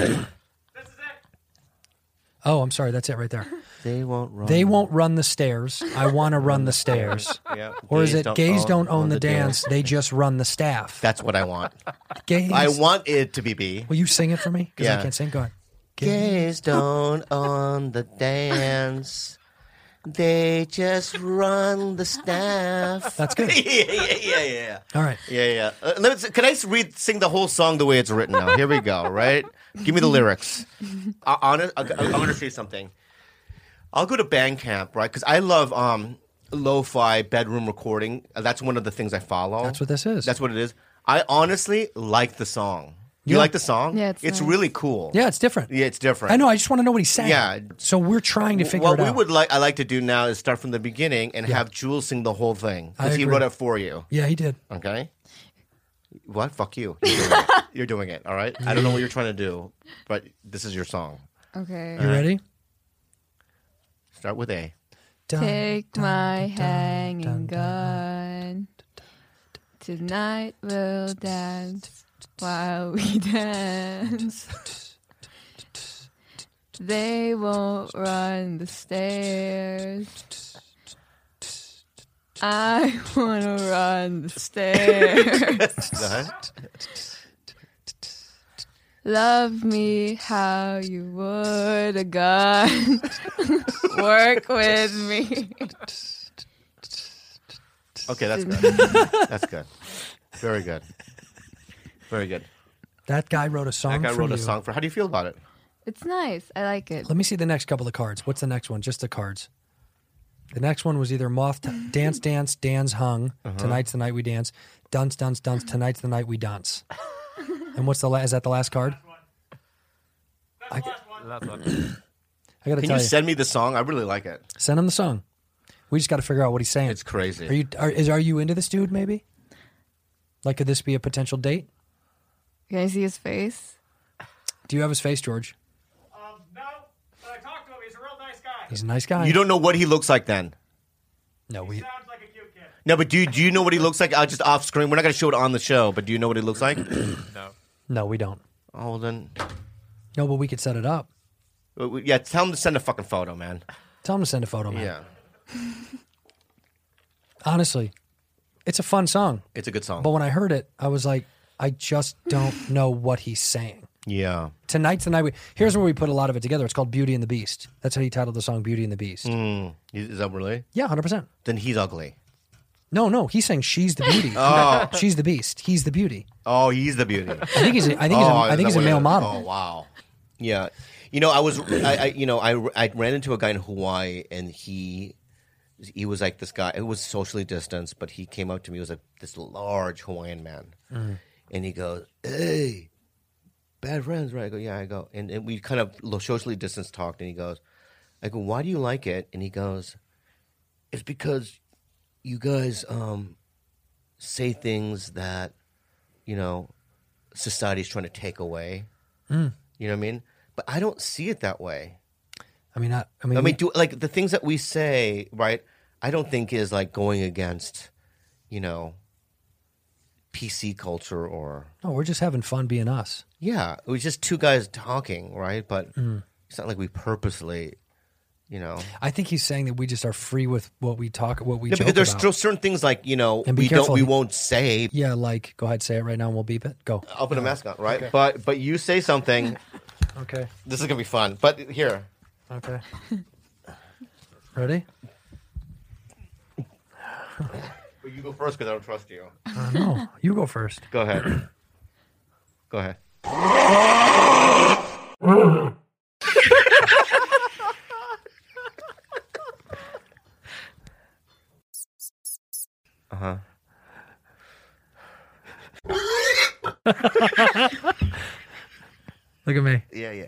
Oh, I'm sorry. That's it right there. They won't run. They won't run the stairs. I want to run the stairs. Yeah. Or is it gays don't own the dance, they just run the staff? That's what I want. Gays. I want it to be B. Will you sing it for me? Because Yeah. I can't sing. Go ahead. Gays don't own the dance. They just run the staff. That's good. Yeah. All right. Yeah. Can I sing the whole song the way it's written now? Here we go, right? Give me the lyrics. I'm going to say something. I'll go to Bandcamp, right? Because I love lo-fi bedroom recording. That's one of the things I follow. That's what this is. That's what it is. I honestly like the song. You Yeah. like the song? Yeah, it's nice. really cool. Yeah, it's different. Yeah, it's different. I know. I just want to know what he's saying. Yeah. So we're trying to figure What it we out. would I like to do now is start from the beginning and Yeah. have Jules sing the whole thing I because he agree. wrote it for you. Yeah, he did. Okay. What? Fuck you. You're doing it. You're doing it. All right. I don't know what you're trying to do, but this is your song. Okay. You ready? Start with A. Dun, Take dun, my dun, hanging dun, gun. Tonight we'll dance while we dance. They won't run the stairs. I want to run the stairs. Go ahead. Love me how you would a gun. Work with me. Okay, that's good. That's good. Very good. Very good. That guy wrote a song That guy for wrote a you. song for. How do you feel about it? It's nice. I like it. Let me see the next couple of cards. What's the next one? Just the cards. The next one was either Dance, Dan's Hung. Tonight's the night we dance. Dunce, Dunce, Dunce. Tonight's the night we dance. And what's the is that the last card? Last one. I got to Can tell you you. send me the song? I really like it. Send him the song. We just got to figure out what he's saying. It's crazy. Are you into this dude? Maybe. Like, could this be a potential date? Can I see his face? Do you have his face, George? No, but I talked to him. He's a real nice guy. He's a nice guy. You don't know what he looks like then? No, we. Sounds like a cute kid. No, but do you know what he looks like? I'll just off screen. We're not going to show it on the show, but do you know what he looks like? No. No, we don't. Oh, well then. No, but we could set it up. Yeah, tell him to send a fucking photo, man. Tell him to send a photo, man. Yeah. Honestly, it's a fun song. It's a good song. But when I heard it, I was like, I just don't know what he's saying. Yeah. Tonight's the night. Here's where we put a lot of it together. It's called Beauty and the Beast. That's how he titled the song Beauty and the Beast. Is that really? Yeah, 100%. Then he's ugly. No, he's saying she's the beauty. Oh. She's the beast. He's the beauty. Oh, he's the beauty. I think he's a male model. Oh, wow. Yeah. You know, I ran into a guy in Hawaii, and he was like this guy. It was socially distanced, but he came up to me. He was like this large Hawaiian man, and he goes, "Hey, bad friends, right?" I go, "Yeah." I go, and we kind of socially distanced talked, and he goes, "I go, why do you like it?" And he goes, "It's because you guys say things that, you know, society's trying to take away." You know what I mean? But I don't see it that way. I mean, like the things that we say, right? I don't think is like going against, you know, PC culture or. No, we're just having fun being us. Yeah, it was just two guys talking, right? But it's not like we purposely, you know. I think he's saying that we just are free with what we talk, what we. Yeah, joke because there's about. still certain things like, you know, And be careful. we won't say. Yeah, like go ahead, say it right now, and we'll beep it. Go. I'll put a mask on, right? Okay. But you say something. Okay. This is gonna be fun. But here. Okay. Ready? But you go first because I don't trust you. No, you go first. Go ahead. Go ahead. Uh-huh. Look at me. Yeah, yeah.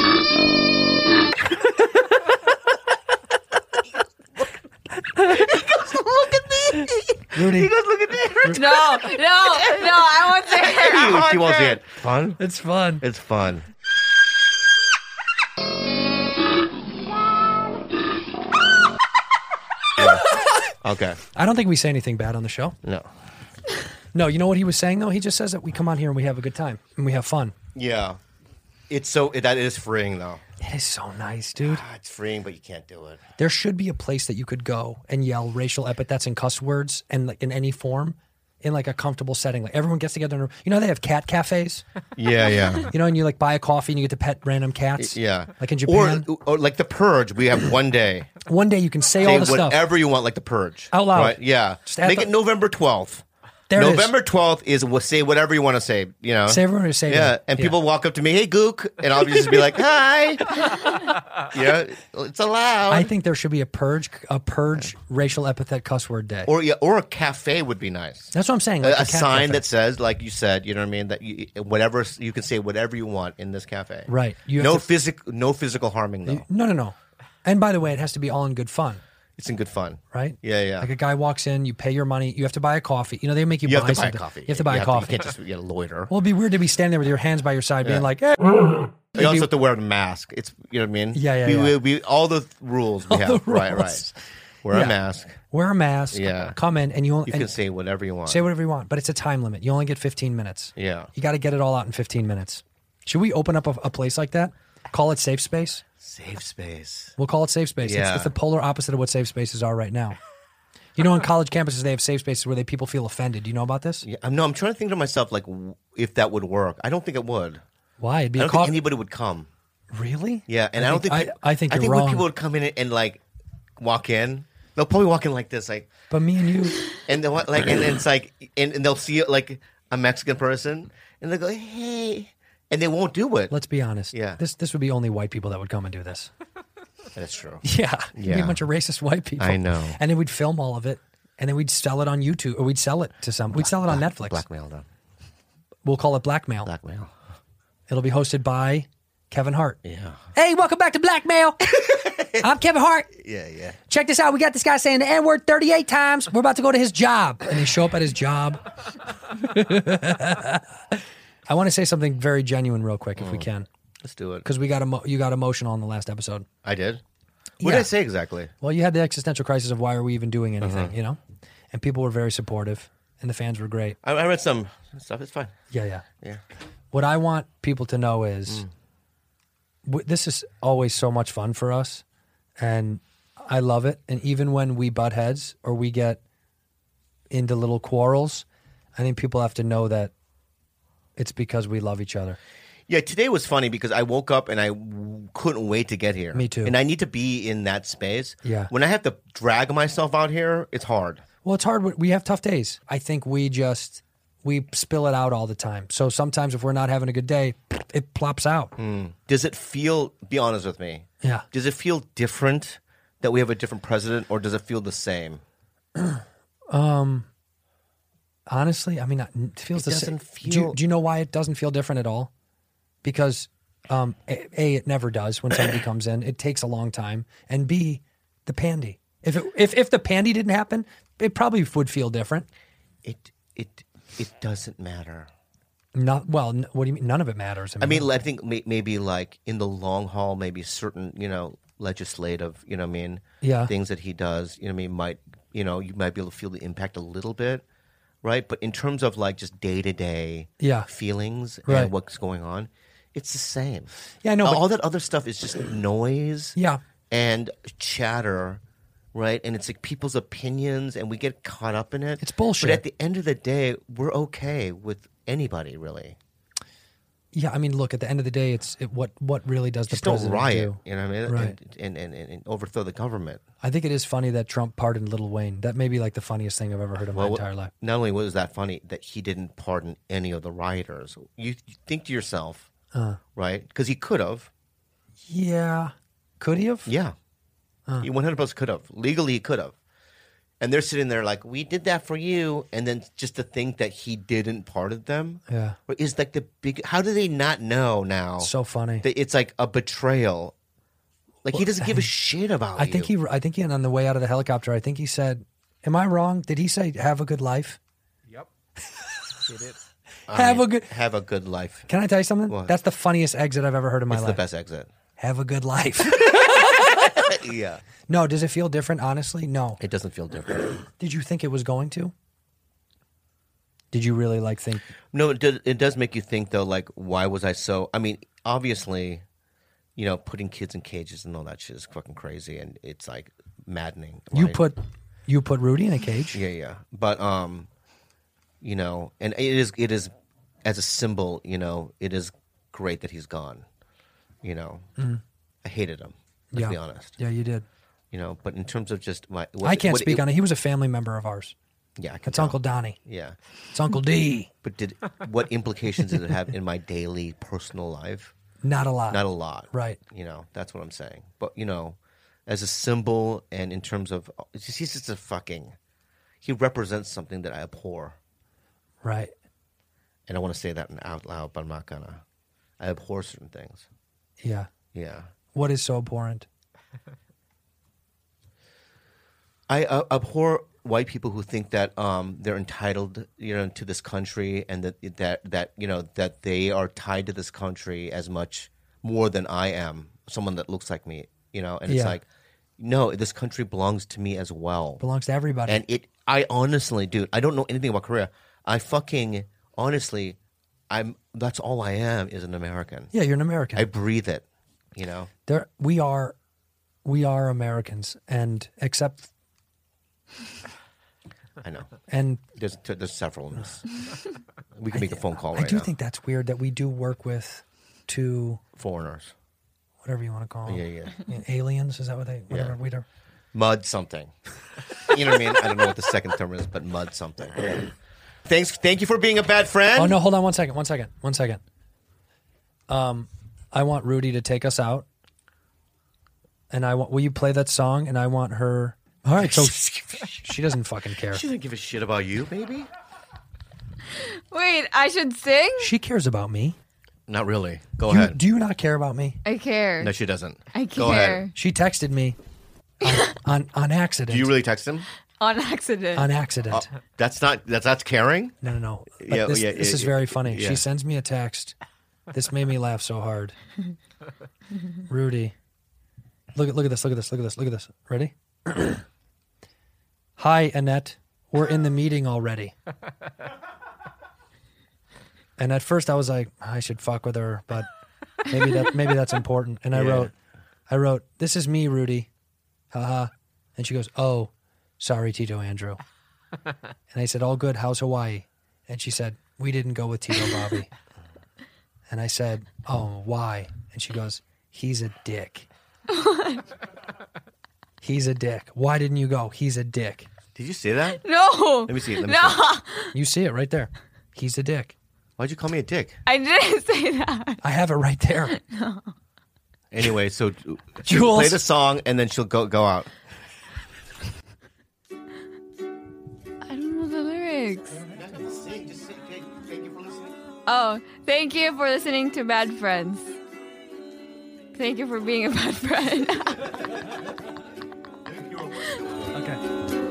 Rudy. He goes, look at me. No, I want there. She won't see it. Fun? It's fun. It's fun. Yeah. Okay. I don't think we say anything bad on the show. No. No, you know what he was saying though? He just says that we come on here and we have a good time and we have fun. Yeah. That is freeing though. It is so nice, dude. It's freeing, but you can't do it. There should be a place that you could go and yell racial epithets and cuss words and like in any form in like a comfortable setting. Like everyone gets together. You know, they have cat cafes. Yeah, yeah. You know, and you like buy a coffee and you get to pet random cats. Yeah. Like in Japan. Or like The Purge, we have one day. One day you can say all the stuff. Whatever you want, like The Purge. Out loud. Right? Yeah. Just at Make the- it November 12th. There it is. November 12th is say whatever you want to say, you know. Say everyone to say Yeah, that. and Yeah. people walk up to me, "Hey, Gook," and I'll just be like, "Hi." Yeah, it's allowed. I think there should be a purge racial epithet cuss word day. Or a cafe would be nice. That's what I'm saying. A like cat sign cafe. that says, like you said, you know what I mean, that whatever you can say whatever you want in this cafe. Right. You have No to- physical harming though. No. And by the way, it has to be all in good fun. It's in good fun. Right? Yeah, yeah. Like a guy walks in, you pay your money, you have to buy a coffee. You know, they make you, You buy have to buy something. coffee. You have to buy a coffee. You can't just loiter. Well, it'd be weird to be standing there with your hands by your side being like, hey. You also have to wear a mask. It's, you know what I mean? Yeah. We all the rules we All have. the Right. rules. Wear Yeah. a mask. Wear a mask. Yeah. Come in and you only You can say whatever you want. say whatever you want, but it's a time limit. You only get 15 minutes. Yeah. You got to get it all out in 15 minutes. Should we open up a place like that? Call it Safe Space? Safe space. We'll call it Safe Space. Yeah. It's the polar opposite of what safe spaces are right now. You know, on college campuses, they have safe spaces where people feel offended. Do you know about this? Yeah, I'm trying to think to myself, like, if that would work. I don't think it would. Why? It'd be I a don't think coffee. anybody would come. Really? Yeah, and I I don't think- think I think you're when wrong. people would come in and like walk in, they'll probably walk in like this, like, But me and you, and they'll like, and it's like, and they'll see like a Mexican person, and they go, "Hey," and they won't do it. let's be honest. Yeah. This would be only white people that would come and do this. That's true. Yeah. It'd be Yeah. a bunch of racist white people. I know. And then we'd film all of it, and then we'd sell it on YouTube, or we'd sell it to some. We'd sell it on Netflix. Blackmail them. We'll call it Blackmail. Blackmail. It'll be hosted by Kevin Hart. Yeah. Hey, welcome back to Blackmail. I'm Kevin Hart. Yeah. Check this out. We got this guy saying the N-word 38 times. We're about to go to his job. And they show up at his job. I want to say something very genuine real quick if we can. Let's do it. Because you got emotional in the last episode. I did. What Yeah. did I say exactly? Well, you had the existential crisis of why are we even doing anything, you know? And people were very supportive. And the fans were great. I read some stuff. It's fine. Yeah. Yeah. What I want people to know is this is always so much fun for us, and I love it. And even when we butt heads or we get into little quarrels, I think people have to know that it's because we love each other. Yeah, today was funny because I woke up and I couldn't wait to get here. Me too. And I need to be in that space. Yeah. When I have to drag myself out here, it's hard. Well, it's hard. We have tough days. I think we spill it out all the time. So sometimes if we're not having a good day, it plops out. Does it feel, be honest with me, Yeah. does it feel different that we have a different president, or does it feel the same? Honestly, I mean, it feels the same. doesn't feel- Do you know why it doesn't feel different at all? Because A, it never does when somebody comes in. It takes a long time. And B, the pandy. If the pandy didn't happen, it probably would feel different. It doesn't matter. Not well. What do you mean? None of it matters. I mean, I think maybe like in the long haul, maybe certain, legislative, Yeah. things that he does, you might be able to feel the impact a little bit, right? But in terms of like just day to day feelings Right. and what's going on, it's the same. Yeah, I know. All that other stuff is just noise, Yeah. and chatter, right? And it's like people's opinions, and we get caught up in it. It's bullshit. But at the end of the day, we're okay with anybody, really. Yeah, I mean, look. At the end of the day, what really does Just the don't president riot, do? you know what I mean? Right. And overthrow the government. I think it is funny that Trump pardoned Lil Wayne. That may be like the funniest thing I've ever heard in my entire life. Not only was that funny, that he didn't pardon any of the rioters. You think to yourself, right? Because he could have. Yeah, could he have? Yeah. He 100% could have. Legally, he could have. And they're sitting there like, we did that for you. And then just to think that he didn't pardon them Yeah. is like the big. How do they not know now? So funny. That it's like a betrayal. Like he doesn't give a shit about I think he on the way out of the helicopter, I think he said, "Am I wrong? Did he say have a good life?" Yep. He did. Have a good life. Can I tell you something? What? That's the funniest exit I've ever heard in my It's life. the best exit. Have a good life. Yeah. No, does it feel different? Honestly, no. It doesn't feel different. Did you think it was going to? Did you really think? No, it does make you think though. Like, why was I so? I mean, obviously, putting kids in cages and all that shit is fucking crazy, and it's like maddening. You right? put Rudy in a cage. Yeah. But and it is as a symbol. It is great that he's gone. I hated him. Let's be honest. Yeah, you did. But in terms of just I can't speak on it. He was a family member of ours. Yeah, I can It's tell. Uncle Donnie. Yeah. It's Uncle D. But what implications did it have in my daily personal life? Not a lot. Not a lot. Right. That's what I'm saying. But, as a symbol and in terms of, he's just he represents something that I abhor. Right. And I want to say that out loud, but I'm not going to. I abhor certain things. Yeah. Yeah. What is so abhorrent? I abhor white people who think that they're entitled, to this country, and that they are tied to this country as much more than I am. Someone that looks like me, and it's like, no, this country belongs to me as well. Belongs to everybody. And I honestly, dude, I don't know anything about Korea. I fucking honestly, that's all I am is an American. Yeah, you're an American. I breathe it, We are Americans, and except. I know. And there's several in this. We can make a phone call right now. I do think that's weird that we do work with two foreigners, whatever you want to call them. Yeah. Aliens, is that what they? Whatever. We don't. Mud something. You know what I mean? I don't know what the second term is, but mud something. Thank you for being a bad friend. Oh no, hold on one second. I want Rudy to take us out, and will you play that song? And I want her. All right, so she doesn't fucking care. She doesn't give a shit about you, baby. Wait, I should sing? She cares about me. Not really. Go ahead. Do you not care about me? I care. No, she doesn't. I care. Go ahead. She texted me on accident. Do you really text him? On accident. On accident. That's caring? No. But Yeah, this is very funny. yeah. She sends me a text. This made me laugh so hard. Rudy. Look at this. Ready? Hi, Annette. We're in the meeting already. And at first I was like, I should fuck with her, but Maybe that's important. And I wrote, this is me, Rudy. Haha. And she goes, oh, sorry, Tito Andrew. And I said, all good. How's Hawaii? And she said, we didn't go with Tito Bobby. And I said, oh, why? And she goes, he's a dick. He's a dick. Why didn't you go? He's a dick. Did you say that? No. Let me see it. You see it right there. He's a dick. Why'd you call me a dick? I didn't say that. I have it right there. No. Anyway, so Jules, play the song and then she'll go out. I don't know the lyrics. Thank you for listening. Oh, thank you for listening to Bad Friends. Thank you for being a bad friend. Okay.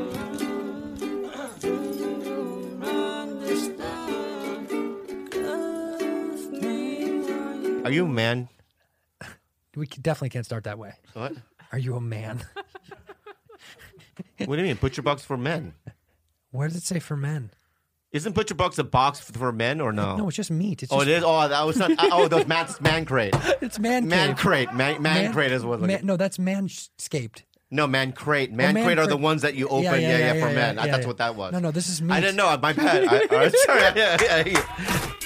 Are you a man? We definitely can't start that way. What? Are you a man? What do you mean? Butcher Box for men? Where does it say for men? Isn't Butcher Box a box for men or no? No, it's just meat. It's Oh, just, it is? Oh, that was not. Oh, that's man crate. It's man Man cave. crate. Man crate is what. No, that's manscaped. No, man crate. Man crate are the crate. ones that you open. Yeah, for men. yeah, That's yeah. what that was. No, this is meat. I didn't know. My bad. Sorry. Yeah.